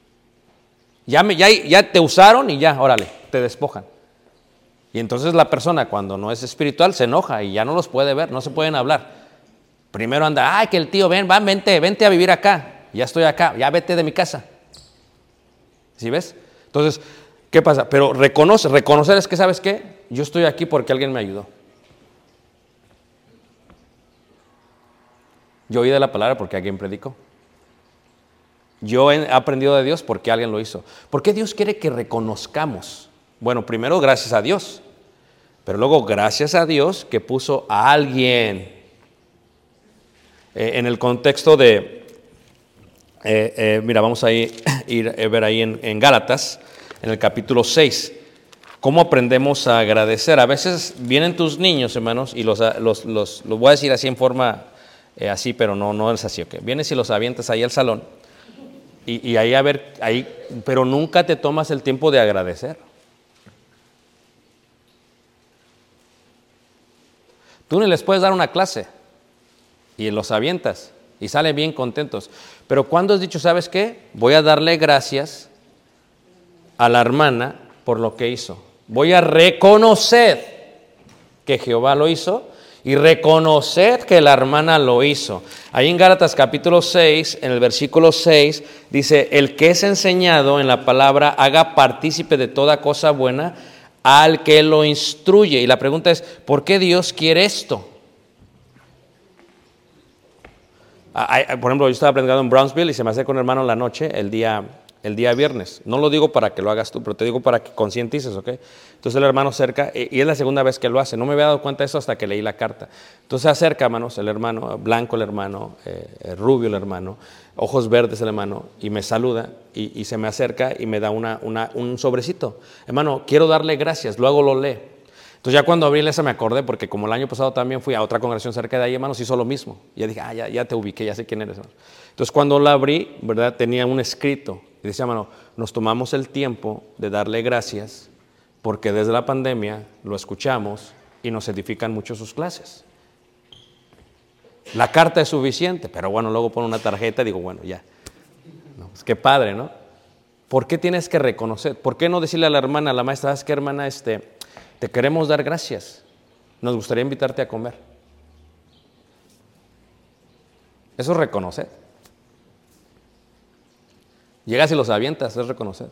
Ya te usaron y ya, órale, te despojan. Y entonces la persona cuando no es espiritual se enoja y ya no los puede ver, no se pueden hablar. Primero anda, ay, que el tío, vente a vivir acá. Ya estoy acá, ya vete de mi casa. ¿Sí ves? Entonces, ¿qué pasa? Pero reconocer es que, ¿sabes qué? Yo estoy aquí porque alguien me ayudó. Yo oí de la palabra porque alguien predicó. Yo he aprendido de Dios porque alguien lo hizo. ¿Por qué Dios quiere que reconozcamos? Bueno, primero gracias a Dios, pero luego gracias a Dios que puso a alguien. En el contexto de, mira, vamos a ir a ver ahí en Gálatas, en el capítulo 6, cómo aprendemos a agradecer. A veces vienen tus niños, hermanos, y los voy a decir así en forma... así, pero no es así, ¿ok? Vienes y los avientas ahí al salón y ahí pero nunca te tomas el tiempo de agradecer. Tú ni les puedes dar una clase y los avientas y salen bien contentos. Pero cuando has dicho, ¿sabes qué? Voy a darle gracias a la hermana por lo que hizo. Voy a reconocer que Jehová lo hizo. Y reconocer que la hermana lo hizo. Ahí en Gálatas capítulo 6, en el versículo 6, dice, el que es enseñado en la palabra haga partícipe de toda cosa buena al que lo instruye. Y la pregunta es, ¿por qué Dios quiere esto? Por ejemplo, yo estaba predicando en Brownsville y se me acerca un hermano en la noche, el día viernes. No lo digo para que lo hagas tú, pero te digo para que concientices, ¿ok? Entonces el hermano acerca, y es la segunda vez que lo hace. No me había dado cuenta de eso hasta que leí la carta. Entonces se acerca, hermanos, el hermano, blanco el hermano, rubio el hermano, ojos verdes el hermano, y me saluda, y se me acerca y me da un sobrecito. Hermano, quiero darle gracias, luego lo lee. Entonces ya cuando abrí esa me acordé, porque como el año pasado también fui a otra congregación cerca de ahí, hermanos, hizo lo mismo. Y ya dije, ya te ubiqué, ya sé quién eres, hermano. Entonces cuando la abrí, ¿verdad? Tenía un escrito. Y decía, hermano, nos tomamos el tiempo de darle gracias porque desde la pandemia lo escuchamos y nos edifican mucho sus clases. La carta es suficiente, pero bueno, luego pone una tarjeta y digo, bueno, ya. No, pues qué padre, ¿no? ¿Por qué tienes que reconocer? ¿Por qué no decirle a la hermana, a la maestra, ¿sabes qué, hermana? Te queremos dar gracias. Nos gustaría invitarte a comer. Eso es reconocer. Llegas y los avientas, es reconocer.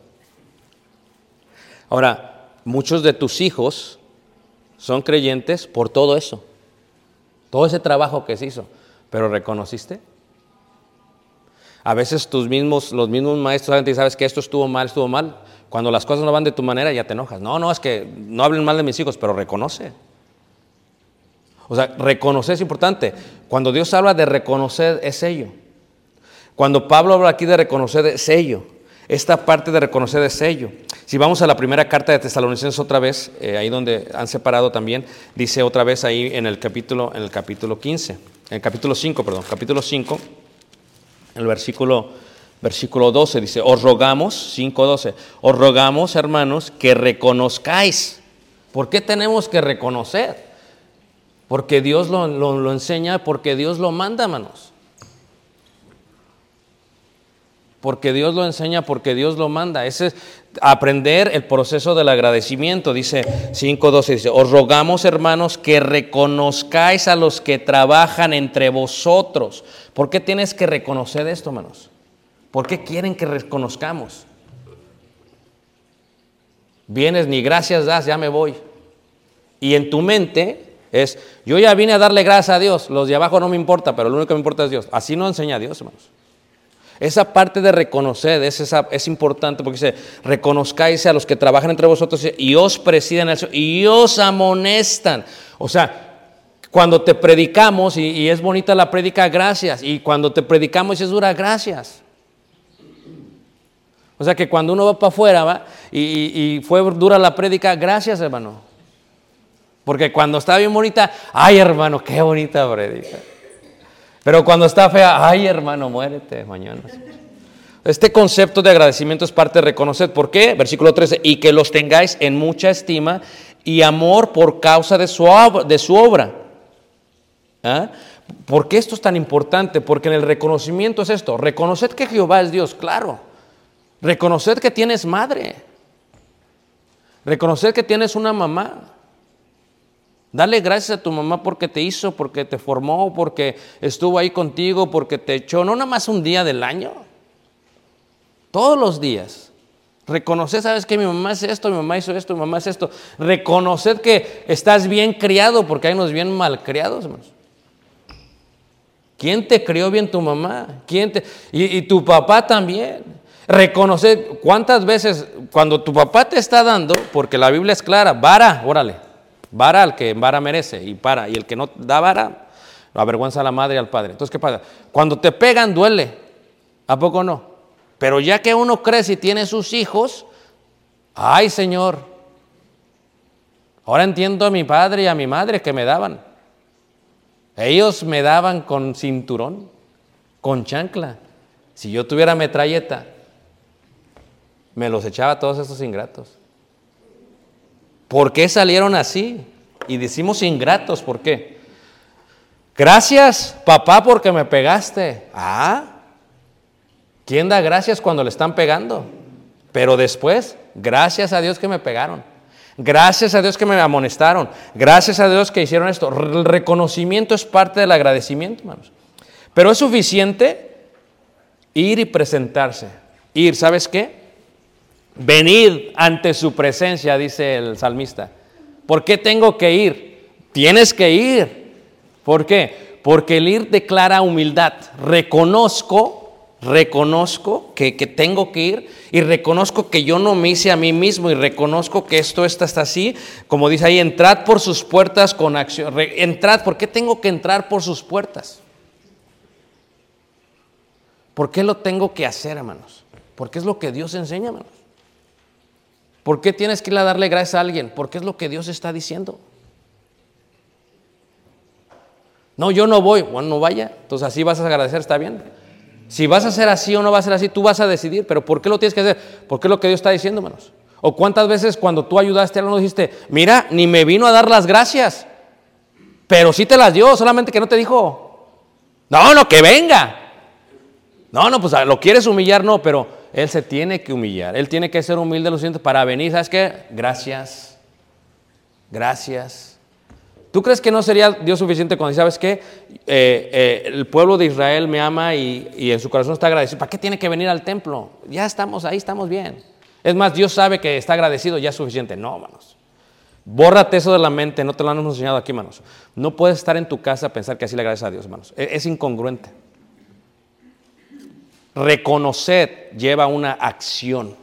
Ahora, muchos de tus hijos son creyentes por todo eso. Todo ese trabajo que se hizo. ¿Pero reconociste? A veces los mismos maestros saben y sabes que esto estuvo mal. Cuando las cosas no van de tu manera ya te enojas. No, es que no hablen mal de mis hijos, pero reconoce. O sea, reconocer es importante. Cuando Dios habla de reconocer es ello. Cuando Pablo habla aquí de reconocer es ello. Esta parte de reconocer es ello. Si vamos a la primera carta de Tesalonicenses otra vez, ahí donde han separado también, dice otra vez ahí en el capítulo 15, en el capítulo 5, el versículo 12 dice, os rogamos, 5:12, os rogamos, hermanos, que reconozcáis. ¿Por qué tenemos que reconocer? Porque Dios lo enseña, porque Dios lo manda, hermanos. Porque Dios lo enseña, porque Dios lo manda. Ese es aprender el proceso del agradecimiento. Dice 5:12, dice, os rogamos, hermanos, que reconozcáis a los que trabajan entre vosotros. ¿Por qué tienes que reconocer esto, hermanos? ¿Por qué quieren que reconozcamos? Vienes, ni gracias das, ya me voy. Y en tu mente es, yo ya vine a darle gracias a Dios, los de abajo no me importa, pero lo único que me importa es Dios. Así no enseña Dios, hermanos. Esa parte de reconocer es importante porque dice, reconozcáis a los que trabajan entre vosotros y os presiden y os amonestan. O sea, cuando te predicamos, y es bonita la prédica, gracias. Y cuando te predicamos es dura, gracias. O sea que cuando uno va para afuera y fue dura la prédica, gracias, hermano. Porque cuando está bien bonita, ay, hermano, qué bonita prédica. Pero cuando está fea, ay, hermano, muérete mañana. Este concepto de agradecimiento es parte de reconocer. ¿Por qué? Versículo 13, y que los tengáis en mucha estima y amor por causa de su obra. ¿Ah? ¿Por qué esto es tan importante? Porque en el reconocimiento es esto. Reconoced que Jehová es Dios, claro. Reconoced que tienes madre. Reconoced que tienes una mamá. Dale gracias a tu mamá porque te hizo, porque te formó, porque estuvo ahí contigo, porque te echó, no nada más un día del año, todos los días. Reconocer, sabes que mi mamá es esto, mi mamá hizo esto, mi mamá es esto. Reconocer que estás bien criado, porque hay unos bien mal criados, hermanos. ¿Quién te crió bien? Tu mamá. Y tu papá también. Reconocer cuántas veces cuando tu papá te está dando, porque la Biblia es clara, vara, órale. Vara al que vara merece y el que no da vara, avergüenza a la madre y al padre. Entonces, ¿qué pasa? Cuando te pegan duele, ¿a poco no? Pero ya que uno crece y tiene sus hijos, ay, Señor, ahora entiendo a mi padre y a mi madre que me daban. Ellos me daban con cinturón, con chancla. Si yo tuviera metralleta, me los echaba a todos esos ingratos. ¿Por qué salieron así? Y decimos ingratos, ¿por qué? Gracias, papá, porque me pegaste. ¿Quién da gracias cuando le están pegando? Pero después, gracias a Dios que me pegaron. Gracias a Dios que me amonestaron. Gracias a Dios que hicieron esto. El reconocimiento es parte del agradecimiento, hermanos. Pero es suficiente ir y presentarse. Ir, ¿sabes qué? Venid ante su presencia, dice el salmista. ¿Por qué tengo que ir? Tienes que ir. ¿Por qué? Porque el ir declara humildad. Reconozco que tengo que ir y reconozco que yo no me hice a mí mismo y reconozco que esto está así. Como dice ahí, entrad por sus puertas con acción. Entrad, ¿por qué tengo que entrar por sus puertas? ¿Por qué lo tengo que hacer, hermanos? Porque es lo que Dios enseña, hermanos. ¿Por qué tienes que ir a darle gracias a alguien? Porque es lo que Dios está diciendo. No, yo no voy. Bueno, no vaya. Entonces así vas a agradecer, ¿está bien? Si vas a hacer así o no vas a ser así, tú vas a decidir. Pero ¿por qué lo tienes que hacer? Porque es lo que Dios está diciendo, hermanos. O cuántas veces cuando tú ayudaste a alguien dijiste, mira, ni me vino a dar las gracias, pero sí te las dio, solamente que no te dijo, no, que venga. No, pues lo quieres humillar, no, pero él se tiene que humillar. Él tiene que ser humilde lo suficiente para venir. ¿Sabes qué? Gracias. ¿Tú crees que no sería Dios suficiente cuando dice, sabes qué? El pueblo de Israel me ama y en su corazón está agradecido. ¿Para qué tiene que venir al templo? Ya estamos ahí, estamos bien. Es más, Dios sabe que está agradecido, ya es suficiente. No, hermanos. Bórrate eso de la mente, no te lo han enseñado aquí, hermanos. No puedes estar en tu casa a pensar que así le agradeces a Dios, hermanos. Es incongruente. Reconocer lleva una acción.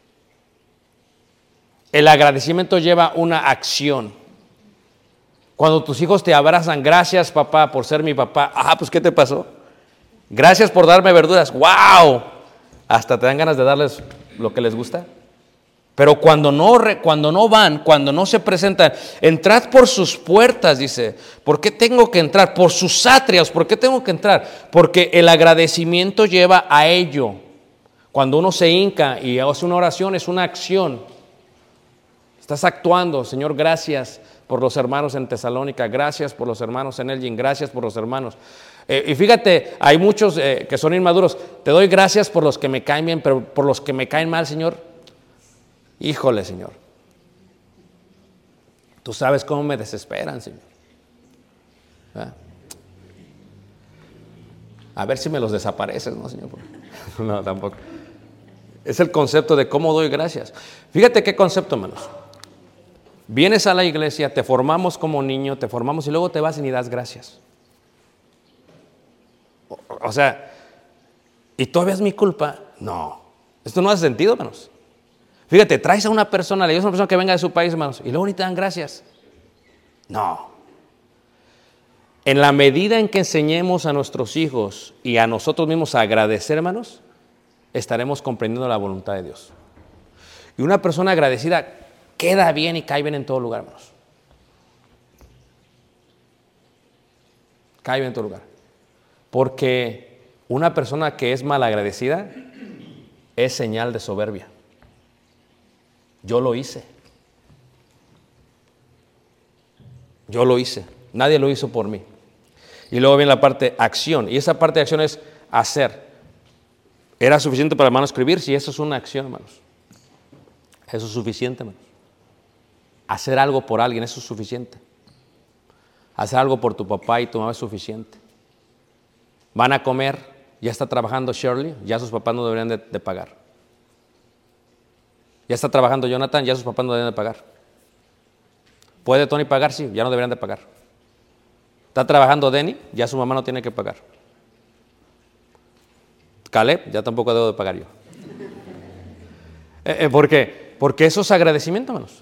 El agradecimiento lleva una acción. Cuando tus hijos te abrazan, gracias papá por ser mi papá. Pues ¿qué te pasó? Gracias por darme verduras. ¡Wow! Hasta te dan ganas de darles lo que les gusta. Pero cuando no van, cuando no se presentan, entrad por sus puertas, dice. ¿Por qué tengo que entrar? Por sus atrios. ¿Por qué tengo que entrar? Porque el agradecimiento lleva a ello. Cuando uno se hinca y hace una oración, es una acción. Estás actuando. Señor, gracias por los hermanos en Tesalónica, gracias por los hermanos en Elgin, gracias por los hermanos. Y fíjate, hay muchos que son inmaduros. Te doy gracias por los que me caen bien, pero por los que me caen mal, Señor, híjole, Señor. Tú sabes cómo me desesperan, Señor. A ver si me los desapareces, ¿no, Señor? No, tampoco. Es el concepto de cómo doy gracias. Fíjate qué concepto, hermanos. Vienes a la iglesia, te formamos como niño, te formamos y luego te vas y ni das gracias. O sea, ¿y todavía es mi culpa? No, esto no hace sentido, hermanos. Fíjate, traes a una persona, le dices a una persona que venga de su país, hermanos, y luego ni te dan gracias. No. En la medida en que enseñemos a nuestros hijos y a nosotros mismos a agradecer, hermanos, estaremos comprendiendo la voluntad de Dios. Y una persona agradecida queda bien y cae bien en todo lugar, hermanos. Cae bien en todo lugar. Porque una persona que es malagradecida es señal de soberbia. Yo lo hice. Nadie lo hizo por mí. Y luego viene la parte acción. Y esa parte de acción es hacer. ¿Era suficiente para hermano escribir? Sí, eso es una acción, hermanos. Eso es suficiente, hermanos. Hacer algo por alguien, eso es suficiente. Hacer algo por tu papá y tu mamá es suficiente. Van a comer, ya está trabajando Shirley, ya sus papás no deberían de pagar. Ya está trabajando Jonathan, ya sus papás no deberían de pagar. ¿Puede Tony pagar? Sí, ya no deberían de pagar. Está trabajando Denny, ya su mamá no tiene que pagar. Caleb, ya tampoco debo de pagar yo. ¿Por qué? Porque eso es agradecimiento, hermanos.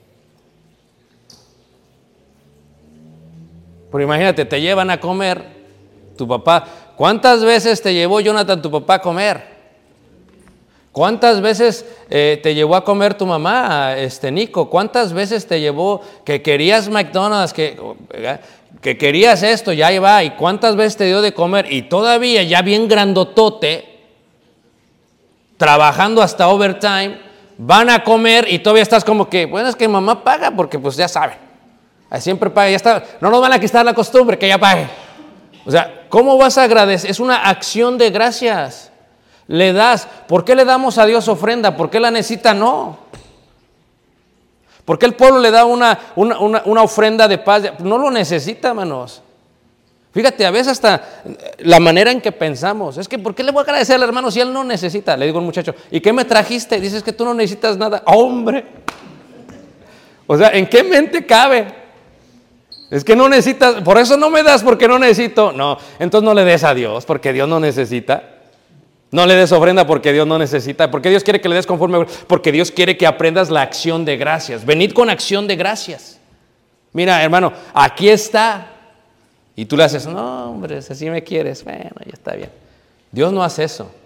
Pero imagínate, te llevan a comer tu papá. ¿Cuántas veces te llevó Jonathan tu papá a comer? ¿Cuántas veces te llevó a comer tu mamá, Nico? ¿Cuántas veces te llevó que querías McDonald's, que querías esto, ya ahí va? ¿Y cuántas veces te dio de comer? Y todavía ya bien grandotote, trabajando hasta overtime, van a comer y todavía estás como que, bueno, es que mamá paga porque pues ya sabe. Siempre paga, ya está, no nos van a quitar la costumbre que ella pague. O sea, ¿cómo vas a agradecer? Es una acción de gracias. Le das. ¿Por qué le damos a Dios ofrenda? ¿Por qué la necesita? No. ¿Por qué el pueblo le da una ofrenda de paz? No lo necesita, hermanos. Fíjate, a veces hasta la manera en que pensamos. Es que ¿por qué le voy a agradecer al hermano si él no necesita? Le digo al muchacho, ¿y qué me trajiste? Dices que tú no necesitas nada. ¡Hombre! O sea, ¿en qué mente cabe? Es que no necesitas, por eso no me das porque no necesito. No, entonces no le des a Dios porque Dios no necesita. No le des ofrenda porque Dios no necesita. Porque Dios quiere que le des conforme, porque Dios quiere que aprendas la acción de gracias. Venid con acción de gracias. Mira, hermano, aquí está. Y tú le haces, no, hombre, si así me quieres, bueno, ya está bien. Dios no hace eso.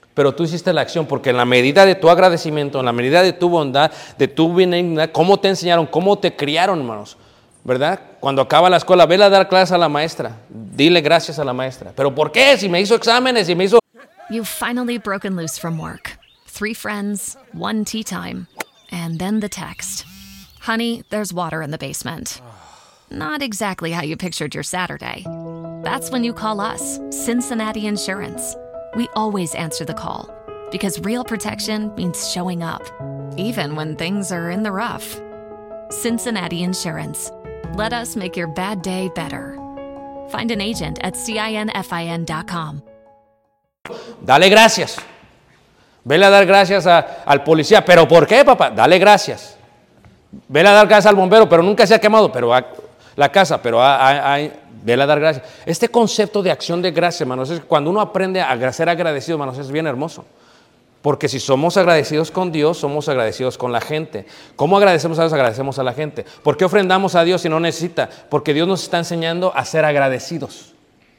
Pero tú hiciste la acción, porque en la medida de tu agradecimiento, en la medida de tu bondad, de tu benignidad, cómo te enseñaron, cómo te criaron, hermanos, ¿verdad? Cuando acaba la escuela, vele a dar clases a la maestra, dile gracias a la maestra. ¿Pero por qué? Si me hizo exámenes, si me hizo... You've finally broken loose from work. 3 friends, 1 tea time, and then the text. Honey, there's water in the basement. Not exactly how you pictured your Saturday. That's when you call us, Cincinnati Insurance. We always answer the call because real protection means showing up, even when things are in the rough. Cincinnati Insurance. Let us make your bad day better. Find an agent at CINFIN.com. Dale gracias. Vele a dar gracias al policía. ¿Pero por qué, papá? Dale gracias. Vele a dar gracias al bombero, pero nunca se ha quemado, pero la casa, pero vele a dar gracias. Este concepto de acción de gracias, hermanos, es cuando uno aprende a ser agradecido, hermanos, es bien hermoso. Porque si somos agradecidos con Dios, somos agradecidos con la gente. ¿Cómo agradecemos a Dios? Agradecemos a la gente. ¿Por qué ofrendamos a Dios si no necesita? Porque Dios nos está enseñando a ser agradecidos.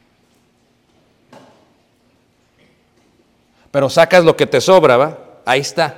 Pero sacas lo que te sobra, ¿va? Ahí está.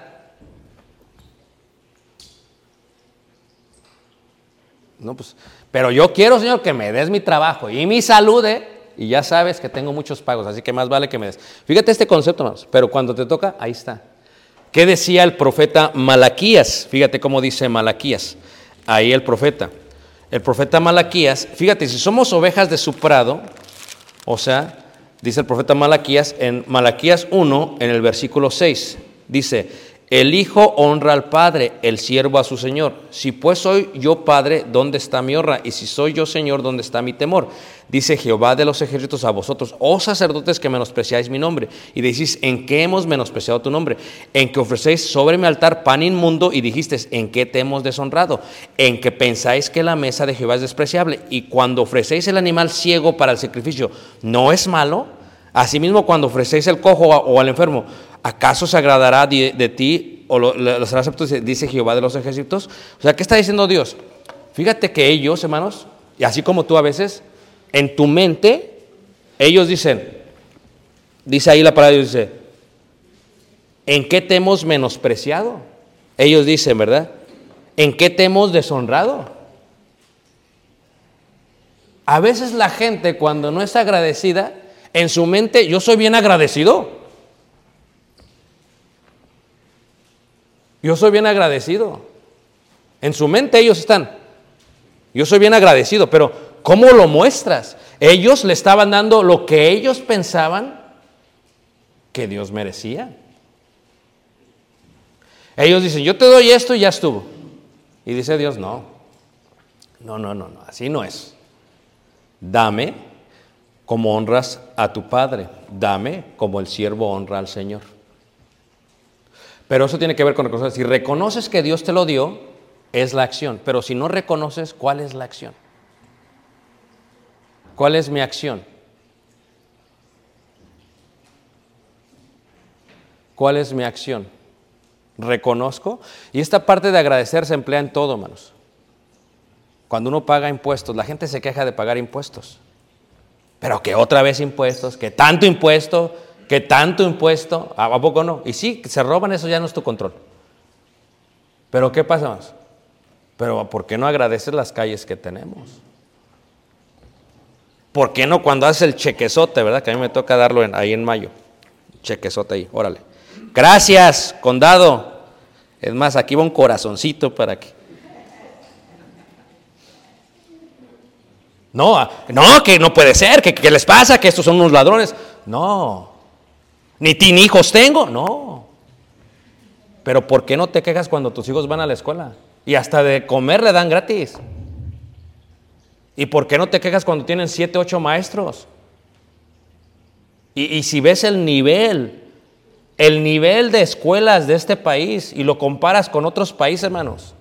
No, pues, pero yo quiero, Señor, que me des mi trabajo y mi salud, y ya sabes que tengo muchos pagos, así que más vale que me des. Fíjate este concepto, hermanos, pero cuando te toca, ahí está. ¿Qué decía el profeta Malaquías? Fíjate cómo dice Malaquías. Ahí el profeta Malaquías, fíjate, si somos ovejas de su prado, o sea, dice el profeta Malaquías, en Malaquías 1, en el versículo 6, dice: el hijo honra al padre, el siervo a su señor. Si pues soy yo padre, ¿dónde está mi honra? Y si soy yo señor, ¿dónde está mi temor? Dice Jehová de los ejércitos a vosotros, oh sacerdotes que menospreciáis mi nombre. Y decís, ¿en qué hemos menospreciado tu nombre? En que ofrecéis sobre mi altar pan inmundo, y dijisteis, ¿en qué te hemos deshonrado? En que pensáis que la mesa de Jehová es despreciable. Y cuando ofrecéis el animal ciego para el sacrificio, ¿no es malo? Asimismo, cuando ofrecéis el cojo o al enfermo, ¿acaso se agradará de ti o lo será acepto? Dice Jehová de los ejércitos. O sea, ¿qué está diciendo Dios? Fíjate que ellos, hermanos, y así como tú a veces, en tu mente, ellos dicen, dice ahí la palabra de Dios, dice, ¿en qué te hemos menospreciado? Ellos dicen, ¿verdad? ¿En qué te hemos deshonrado? A veces la gente, cuando no es agradecida, en su mente, yo soy bien agradecido. Yo soy bien agradecido. En su mente ellos están, yo soy bien agradecido, pero ¿cómo lo muestras? Ellos le estaban dando lo que ellos pensaban que Dios merecía. Ellos dicen, yo te doy esto y ya estuvo. Y dice Dios, no, así no es. Dame como honras a tu padre, dame como el siervo honra al Señor. Pero eso tiene que ver con reconocer. Si reconoces que Dios te lo dio, es la acción. Pero si no reconoces, ¿cuál es la acción? ¿Cuál es mi acción? ¿Cuál es mi acción? ¿Reconozco? Y esta parte de agradecer se emplea en todo, hermanos. Cuando uno paga impuestos, la gente se queja de pagar impuestos. Pero que otra vez impuestos, que tanto impuesto, ¿a poco no? Y sí, se roban, eso ya no es tu control. Pero ¿qué pasa más? Pero ¿por qué no agradeces las calles que tenemos? ¿Por qué no cuando haces el chequezote, verdad? Que a mí me toca darlo ahí en mayo. Chequezote ahí, órale. Gracias, condado. Es más, aquí va un corazoncito para que... No, que no puede ser, que les pasa, que estos son unos ladrones. No, ni hijos tengo, no. Pero ¿por qué no te quejas cuando tus hijos van a la escuela? Y hasta de comer le dan gratis. ¿Y por qué no te quejas cuando tienen 7, 8 maestros? Y si ves el nivel de escuelas de este país y lo comparas con otros países, hermanos.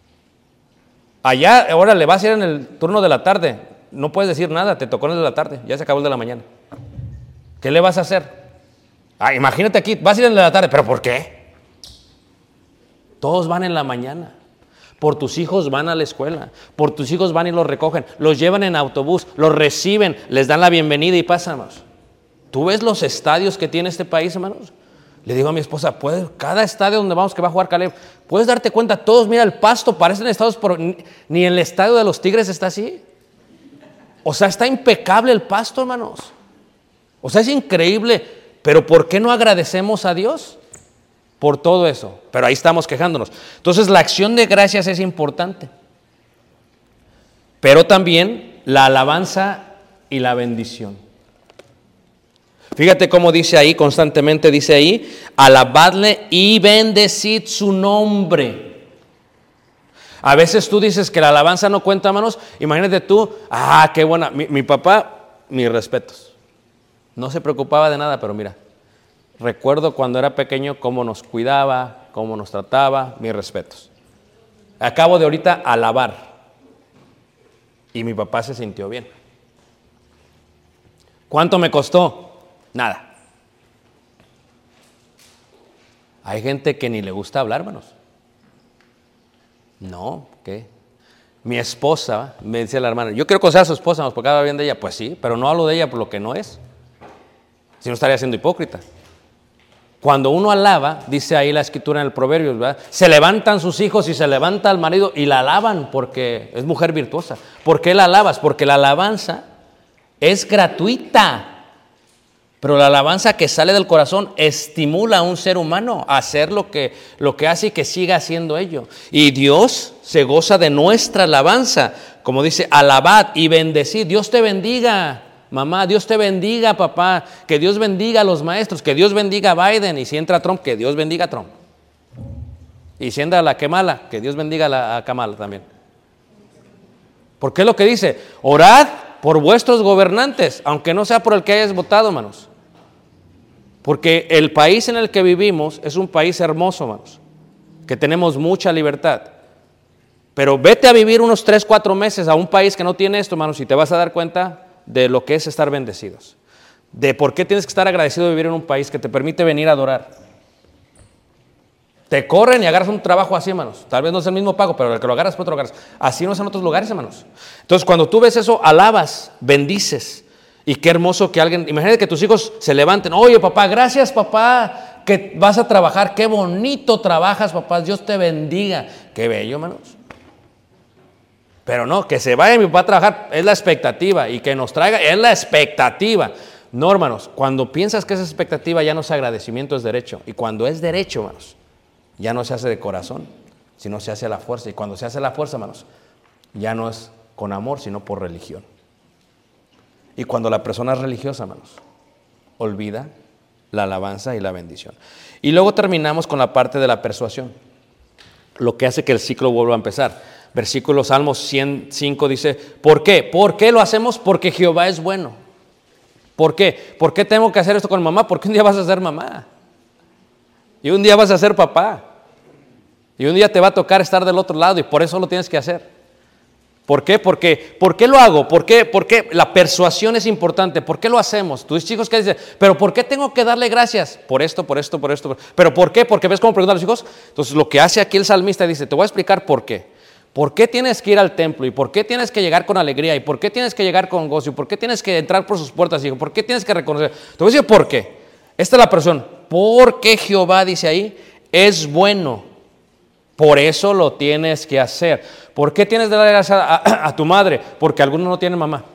Allá, ahora le vas a ir en el turno de la tarde. No puedes decir nada, te tocó en el de la tarde, ya se acabó el de la mañana. ¿Qué le vas a hacer? Imagínate aquí, vas a ir en el de la tarde, ¿pero por qué? Todos van en la mañana. Por tus hijos van a la escuela, por tus hijos van y los recogen, los llevan en autobús, los reciben, les dan la bienvenida y pasan, hermanos. ¿Tú ves los estadios que tiene este país, hermanos? Le digo a mi esposa, ¿puedes, cada estadio donde vamos que va a jugar Caleb, puedes darte cuenta, todos, mira, el pasto, parecen estadios, ni el estadio de los Tigres está así. O sea, está impecable el pasto, hermanos. O sea, es increíble. Pero ¿por qué no agradecemos a Dios por todo eso? Pero ahí estamos quejándonos. Entonces, la acción de gracias es importante. Pero también la alabanza y la bendición. Fíjate cómo dice ahí, constantemente dice ahí, alabadle y bendecid su nombre. A veces tú dices que la alabanza no cuenta, hermanos. Imagínate tú, qué buena. Mi papá, mis respetos. No se preocupaba de nada, pero mira, recuerdo cuando era pequeño cómo nos cuidaba, cómo nos trataba, mis respetos. Acabo de ahorita alabar y mi papá se sintió bien. ¿Cuánto me costó? Nada. Hay gente que ni le gusta hablar, hermanos. No, ¿qué? Mi esposa, me decía la hermana, yo quiero conocer a su esposa, ¿nos porque habla bien de ella? Pues sí, pero no hablo de ella por lo que no es. Si no estaría siendo hipócrita. Cuando uno alaba, dice ahí la escritura en el Proverbios, ¿verdad? Se levantan sus hijos y se levanta el marido y la alaban porque es mujer virtuosa. ¿Por qué la alabas? Porque la alabanza es gratuita. Pero la alabanza que sale del corazón estimula a un ser humano a hacer lo que hace y que siga haciendo ello. Y Dios se goza de nuestra alabanza. Como dice, alabad y bendecid. Dios te bendiga, mamá. Dios te bendiga, papá. Que Dios bendiga a los maestros. Que Dios bendiga a Biden. Y si entra Trump, que Dios bendiga a Trump. Y si entra la Kamala, que Dios bendiga a Kamala también. Porque es lo que dice, orad por vuestros gobernantes, aunque no sea por el que hayas votado, hermanos. Porque el país en el que vivimos es un país hermoso, hermanos, que tenemos mucha libertad. Pero vete a vivir unos 3, 4 meses a un país que no tiene esto, hermanos, y te vas a dar cuenta de lo que es estar bendecidos. De por qué tienes que estar agradecido de vivir en un país que te permite venir a adorar. Te corren y agarras un trabajo así, hermanos. Tal vez no es el mismo pago, pero el que lo agarras, pues otro lo agarras. Así no es en otros lugares, hermanos. Entonces, cuando tú ves eso, alabas, bendices. Y qué hermoso que alguien, imagínate que tus hijos se levanten. Oye, papá, gracias, papá, que vas a trabajar. Qué bonito trabajas, papá. Dios te bendiga. Qué bello, hermanos. Pero no, que se vaya mi papá a trabajar es la expectativa. Y que nos traiga es la expectativa. No, hermanos, cuando piensas que esa expectativa ya no es agradecimiento, es derecho. Y cuando es derecho, hermanos, ya no se hace de corazón, sino se hace a la fuerza. Y cuando se hace a la fuerza, hermanos, ya no es con amor, sino por religión. Y cuando la persona es religiosa, hermanos, olvida la alabanza y la bendición. Y luego terminamos con la parte de la persuasión, lo que hace que el ciclo vuelva a empezar. Versículo Salmos 105 dice, ¿por qué? ¿Por qué lo hacemos? Porque Jehová es bueno. ¿Por qué? ¿Por qué tengo que hacer esto con mamá? Porque un día vas a ser mamá. Y un día vas a ser papá. Y un día te va a tocar estar del otro lado y por eso lo tienes que hacer. ¿Por qué? Porque, ¿por qué lo hago? ¿Por qué la persuasión es importante? ¿Por qué lo hacemos? Tus chicos que dicen, ¿pero por qué tengo que darle gracias? Por esto. ¿Pero por qué? Porque ves cómo preguntan a los hijos. Entonces lo que hace aquí el salmista dice, te voy a explicar por qué. ¿Por qué tienes que ir al templo? ¿Y por qué tienes que llegar con alegría? ¿Y por qué tienes que llegar con gozo? ¿Y por qué tienes que entrar por sus puertas? ¿Y por qué tienes que reconocer? Te voy a decir por qué. Esta es la persona. Porque Jehová, dice ahí, es bueno. Por eso lo tienes que hacer. ¿Por qué tienes que darle gracias a tu madre? Porque algunos no tienen mamá.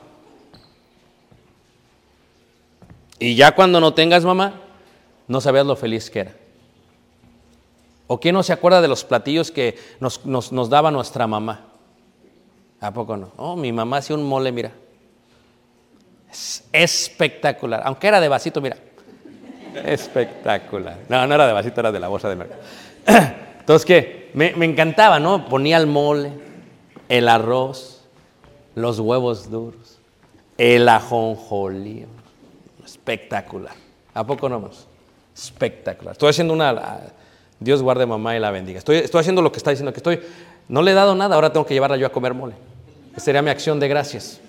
Y ya cuando no tengas mamá, no sabías lo feliz que era. ¿O quién no se acuerda de los platillos que nos daba nuestra mamá? ¿A poco no? Oh, mi mamá hacía un mole, mira. Es espectacular. Aunque era de vasito, mira. Espectacular. No era de vasito, era de la bolsa de mercado. Entonces, ¿qué? Me encantaba, ¿no? Ponía el mole, el arroz, los huevos duros, el ajonjolí. Espectacular. ¿A poco no más? Espectacular. Estoy haciendo Dios guarde mamá y la bendiga. Estoy haciendo lo que está diciendo, que no le he dado nada, ahora tengo que llevarla yo a comer mole. Esa sería mi acción de gracias.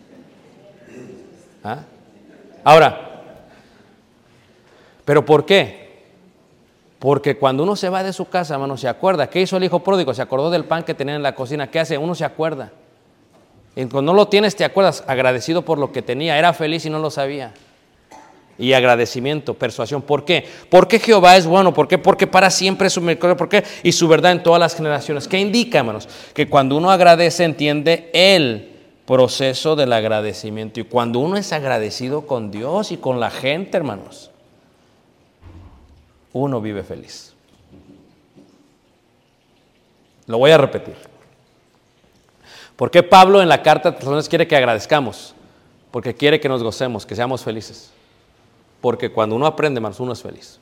¿Ah? Ahora, ¿pero por qué? Porque cuando uno se va de su casa, hermano, se acuerda. ¿Qué hizo el hijo pródigo? Se acordó del pan que tenía en la cocina. ¿Qué hace? Uno se acuerda. Y cuando no lo tienes, te acuerdas, agradecido por lo que tenía. Era feliz y no lo sabía. y agradecimiento, persuasión. ¿Por qué? Porque Jehová es bueno. ¿Por qué? Porque para siempre es su misericordia. ¿Por qué? Y su verdad en todas las generaciones. ¿Qué indica, hermanos? Que cuando uno agradece, entiende el proceso del agradecimiento. Y cuando uno es agradecido con Dios y con la gente, hermanos, uno vive feliz. Lo voy a repetir. ¿Por qué Pablo en la carta a Tesalonicenses quiere que agradezcamos? Porque quiere que nos gocemos, que seamos felices. Porque cuando uno aprende, hermanos, uno es feliz.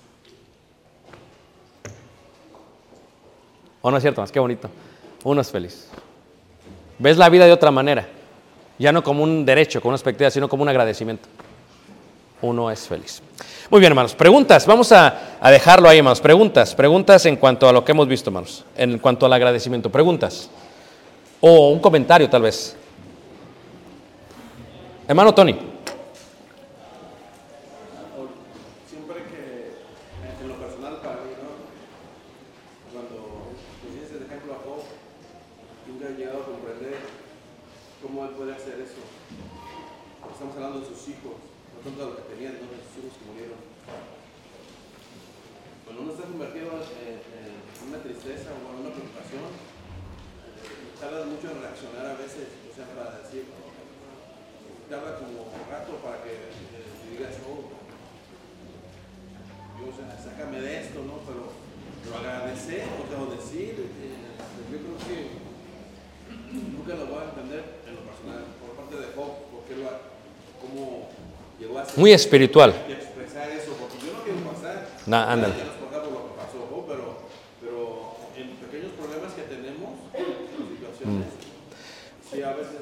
¿O no es cierto, hermanos? Qué bonito. Uno es feliz. Ves la vida de otra manera. Ya no como un derecho, como una expectativa, sino como un agradecimiento. Uno es feliz. Muy bien, hermanos. Preguntas. Vamos a dejarlo ahí, hermanos. Preguntas en cuanto a lo que hemos visto, hermanos. En cuanto al agradecimiento. Preguntas. O un comentario, tal vez. Hermano Tony. Siempre que, en lo personal para mí, ¿no? Cuando tienes el ejemplo a Job, nunca he llegado a comprender cómo él puede hacer eso. Estamos hablando de sus hijos, no tanto de lo que tenían, no de sus hijos que murieron. Cuando uno está convertido en una tristeza o en una preocupación, tarda mucho en reaccionar a veces, o sea, para decir, tarda como un rato para que digas, oh, Dios, sácame de esto, ¿no? Pero agradecer, o sea, o decir, yo creo que nunca lo voy a entender en lo personal, por parte de Job, porque cómo llegó a ser Muy espiritual. y expresar eso, porque yo no quiero pasar, Ándale. ya nos por lo que pasó Job, pero en pequeños problemas que tenemos, situaciones, sí, a veces,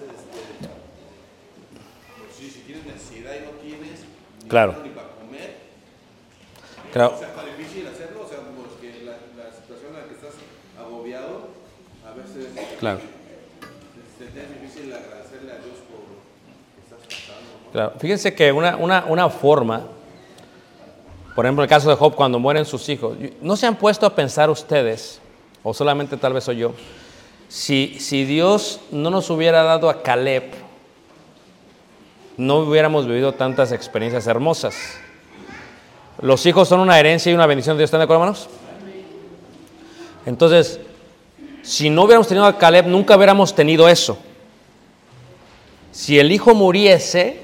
pues sí, si tienes necesidad y no tienes ni, claro, ni para comer, claro. O sea, está difícil hacerlo, o sea, porque la situación en la que estás agobiado, a veces Claro. te es difícil agradecerle a Dios por lo que estás pasando, ¿no? Claro. Fíjense que una forma, por ejemplo, en el caso de Job, cuando mueren sus hijos, ¿no se han puesto a pensar ustedes, o solamente tal vez soy yo, si Dios no nos hubiera dado a Caleb, no hubiéramos vivido tantas experiencias hermosas? Los hijos son una herencia y una bendición de Dios. ¿Están de acuerdo, hermanos? Entonces, si no hubiéramos tenido a Caleb, nunca hubiéramos tenido eso. Si el hijo muriese,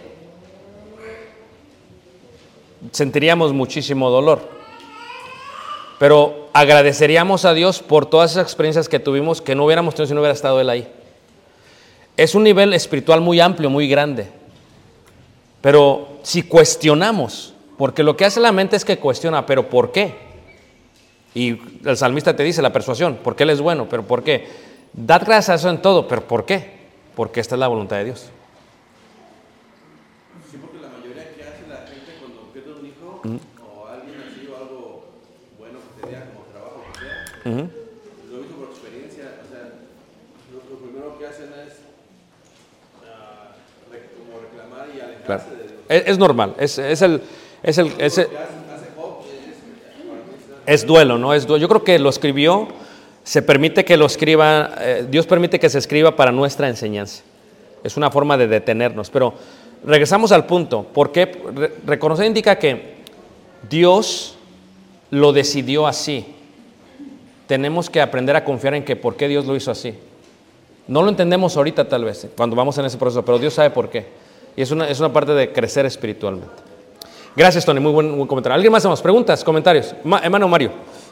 sentiríamos muchísimo dolor. Pero agradeceríamos a Dios por todas esas experiencias que tuvimos que no hubiéramos tenido si no hubiera estado él ahí. Es un nivel espiritual muy amplio, muy grande. Pero si cuestionamos, porque lo que hace la mente es que cuestiona, ¿pero por qué? Y el salmista te dice la persuasión, porque Él es bueno, ¿pero por qué? Dad gracias a eso en todo, ¿pero por qué? Porque esta es la voluntad de Dios. Sí, porque la mayoría que hace la gente cuando pierde un hijo o alguien así o algo bueno que te dé como trabajo que sea, lo he visto por experiencia, o sea, lo primero que hacen es como reclamar y alejarse Claro. de Dios. Es normal, es Lo que hace Job es duelo, ¿no? Es duelo. Yo creo que lo escribió, se permite que lo escriba, Dios permite que se escriba para nuestra enseñanza. Es una forma de detenernos, pero regresamos al punto. Porque reconocer indica que Dios lo decidió así. Tenemos que aprender a confiar en que por qué Dios lo hizo así. No lo entendemos ahorita tal vez, cuando vamos en ese proceso, pero Dios sabe por qué. Y es una parte de crecer espiritualmente. Gracias, Tony, muy buen comentario. ¿Alguien más? ¿Más preguntas, comentarios? Hermano Mario.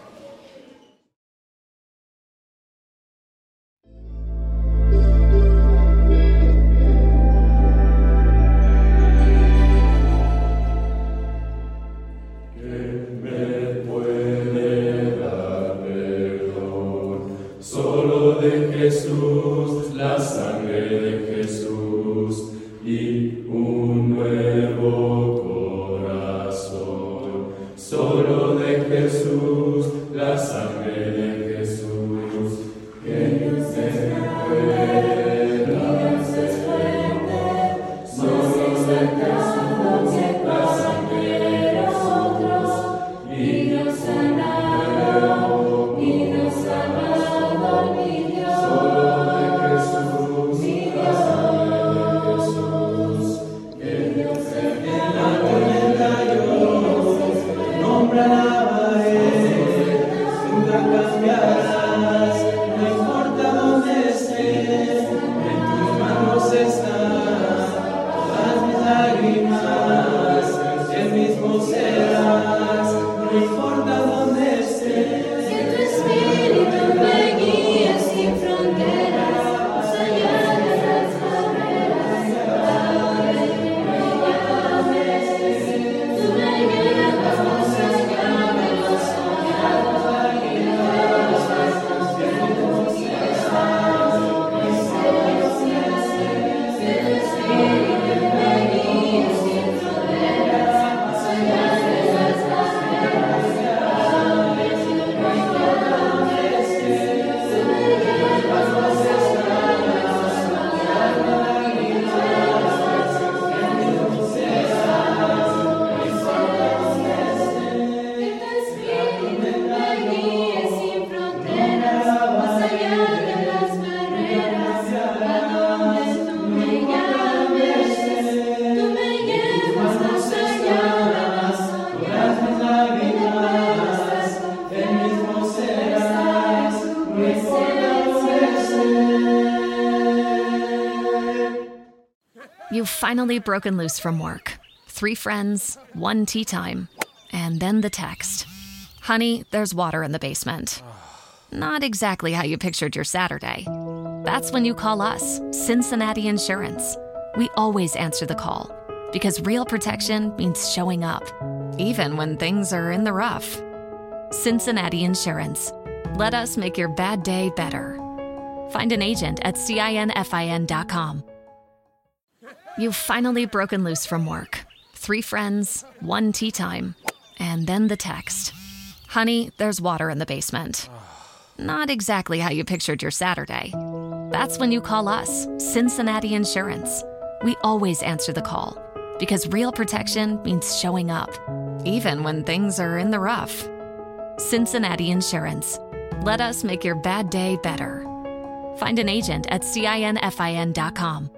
Solo de Jesús, la sangre de Jesús y un nuevo corazón. Solo de Jesús, la sangre de Jesús. Que Dios es grande, Dios es fuerte, solo de Jesús, la sangre de nosotros y Dios sanado, y Dios sanado, mi Dios. Solo de Jesús, mi Dios, que Dios es grande. You've finally broken loose from work. 3 friends, 1 tea time, and then the text. Honey, there's water in the basement. Not exactly how you pictured your Saturday. That's when you call us, Cincinnati Insurance. We always answer the call because real protection means showing up, even when things are in the rough. Cincinnati Insurance. Let us make your bad day better. Find an agent at CINFIN.com. You've finally broken loose from work. 3 friends, 1 tea time, and then the text. Honey, there's water in the basement. Not exactly how you pictured your Saturday. That's when you call us, Cincinnati Insurance. We always answer the call because real protection means showing up, even when things are in the rough. Cincinnati Insurance. Let us make your bad day better. Find an agent at CINFIN.com.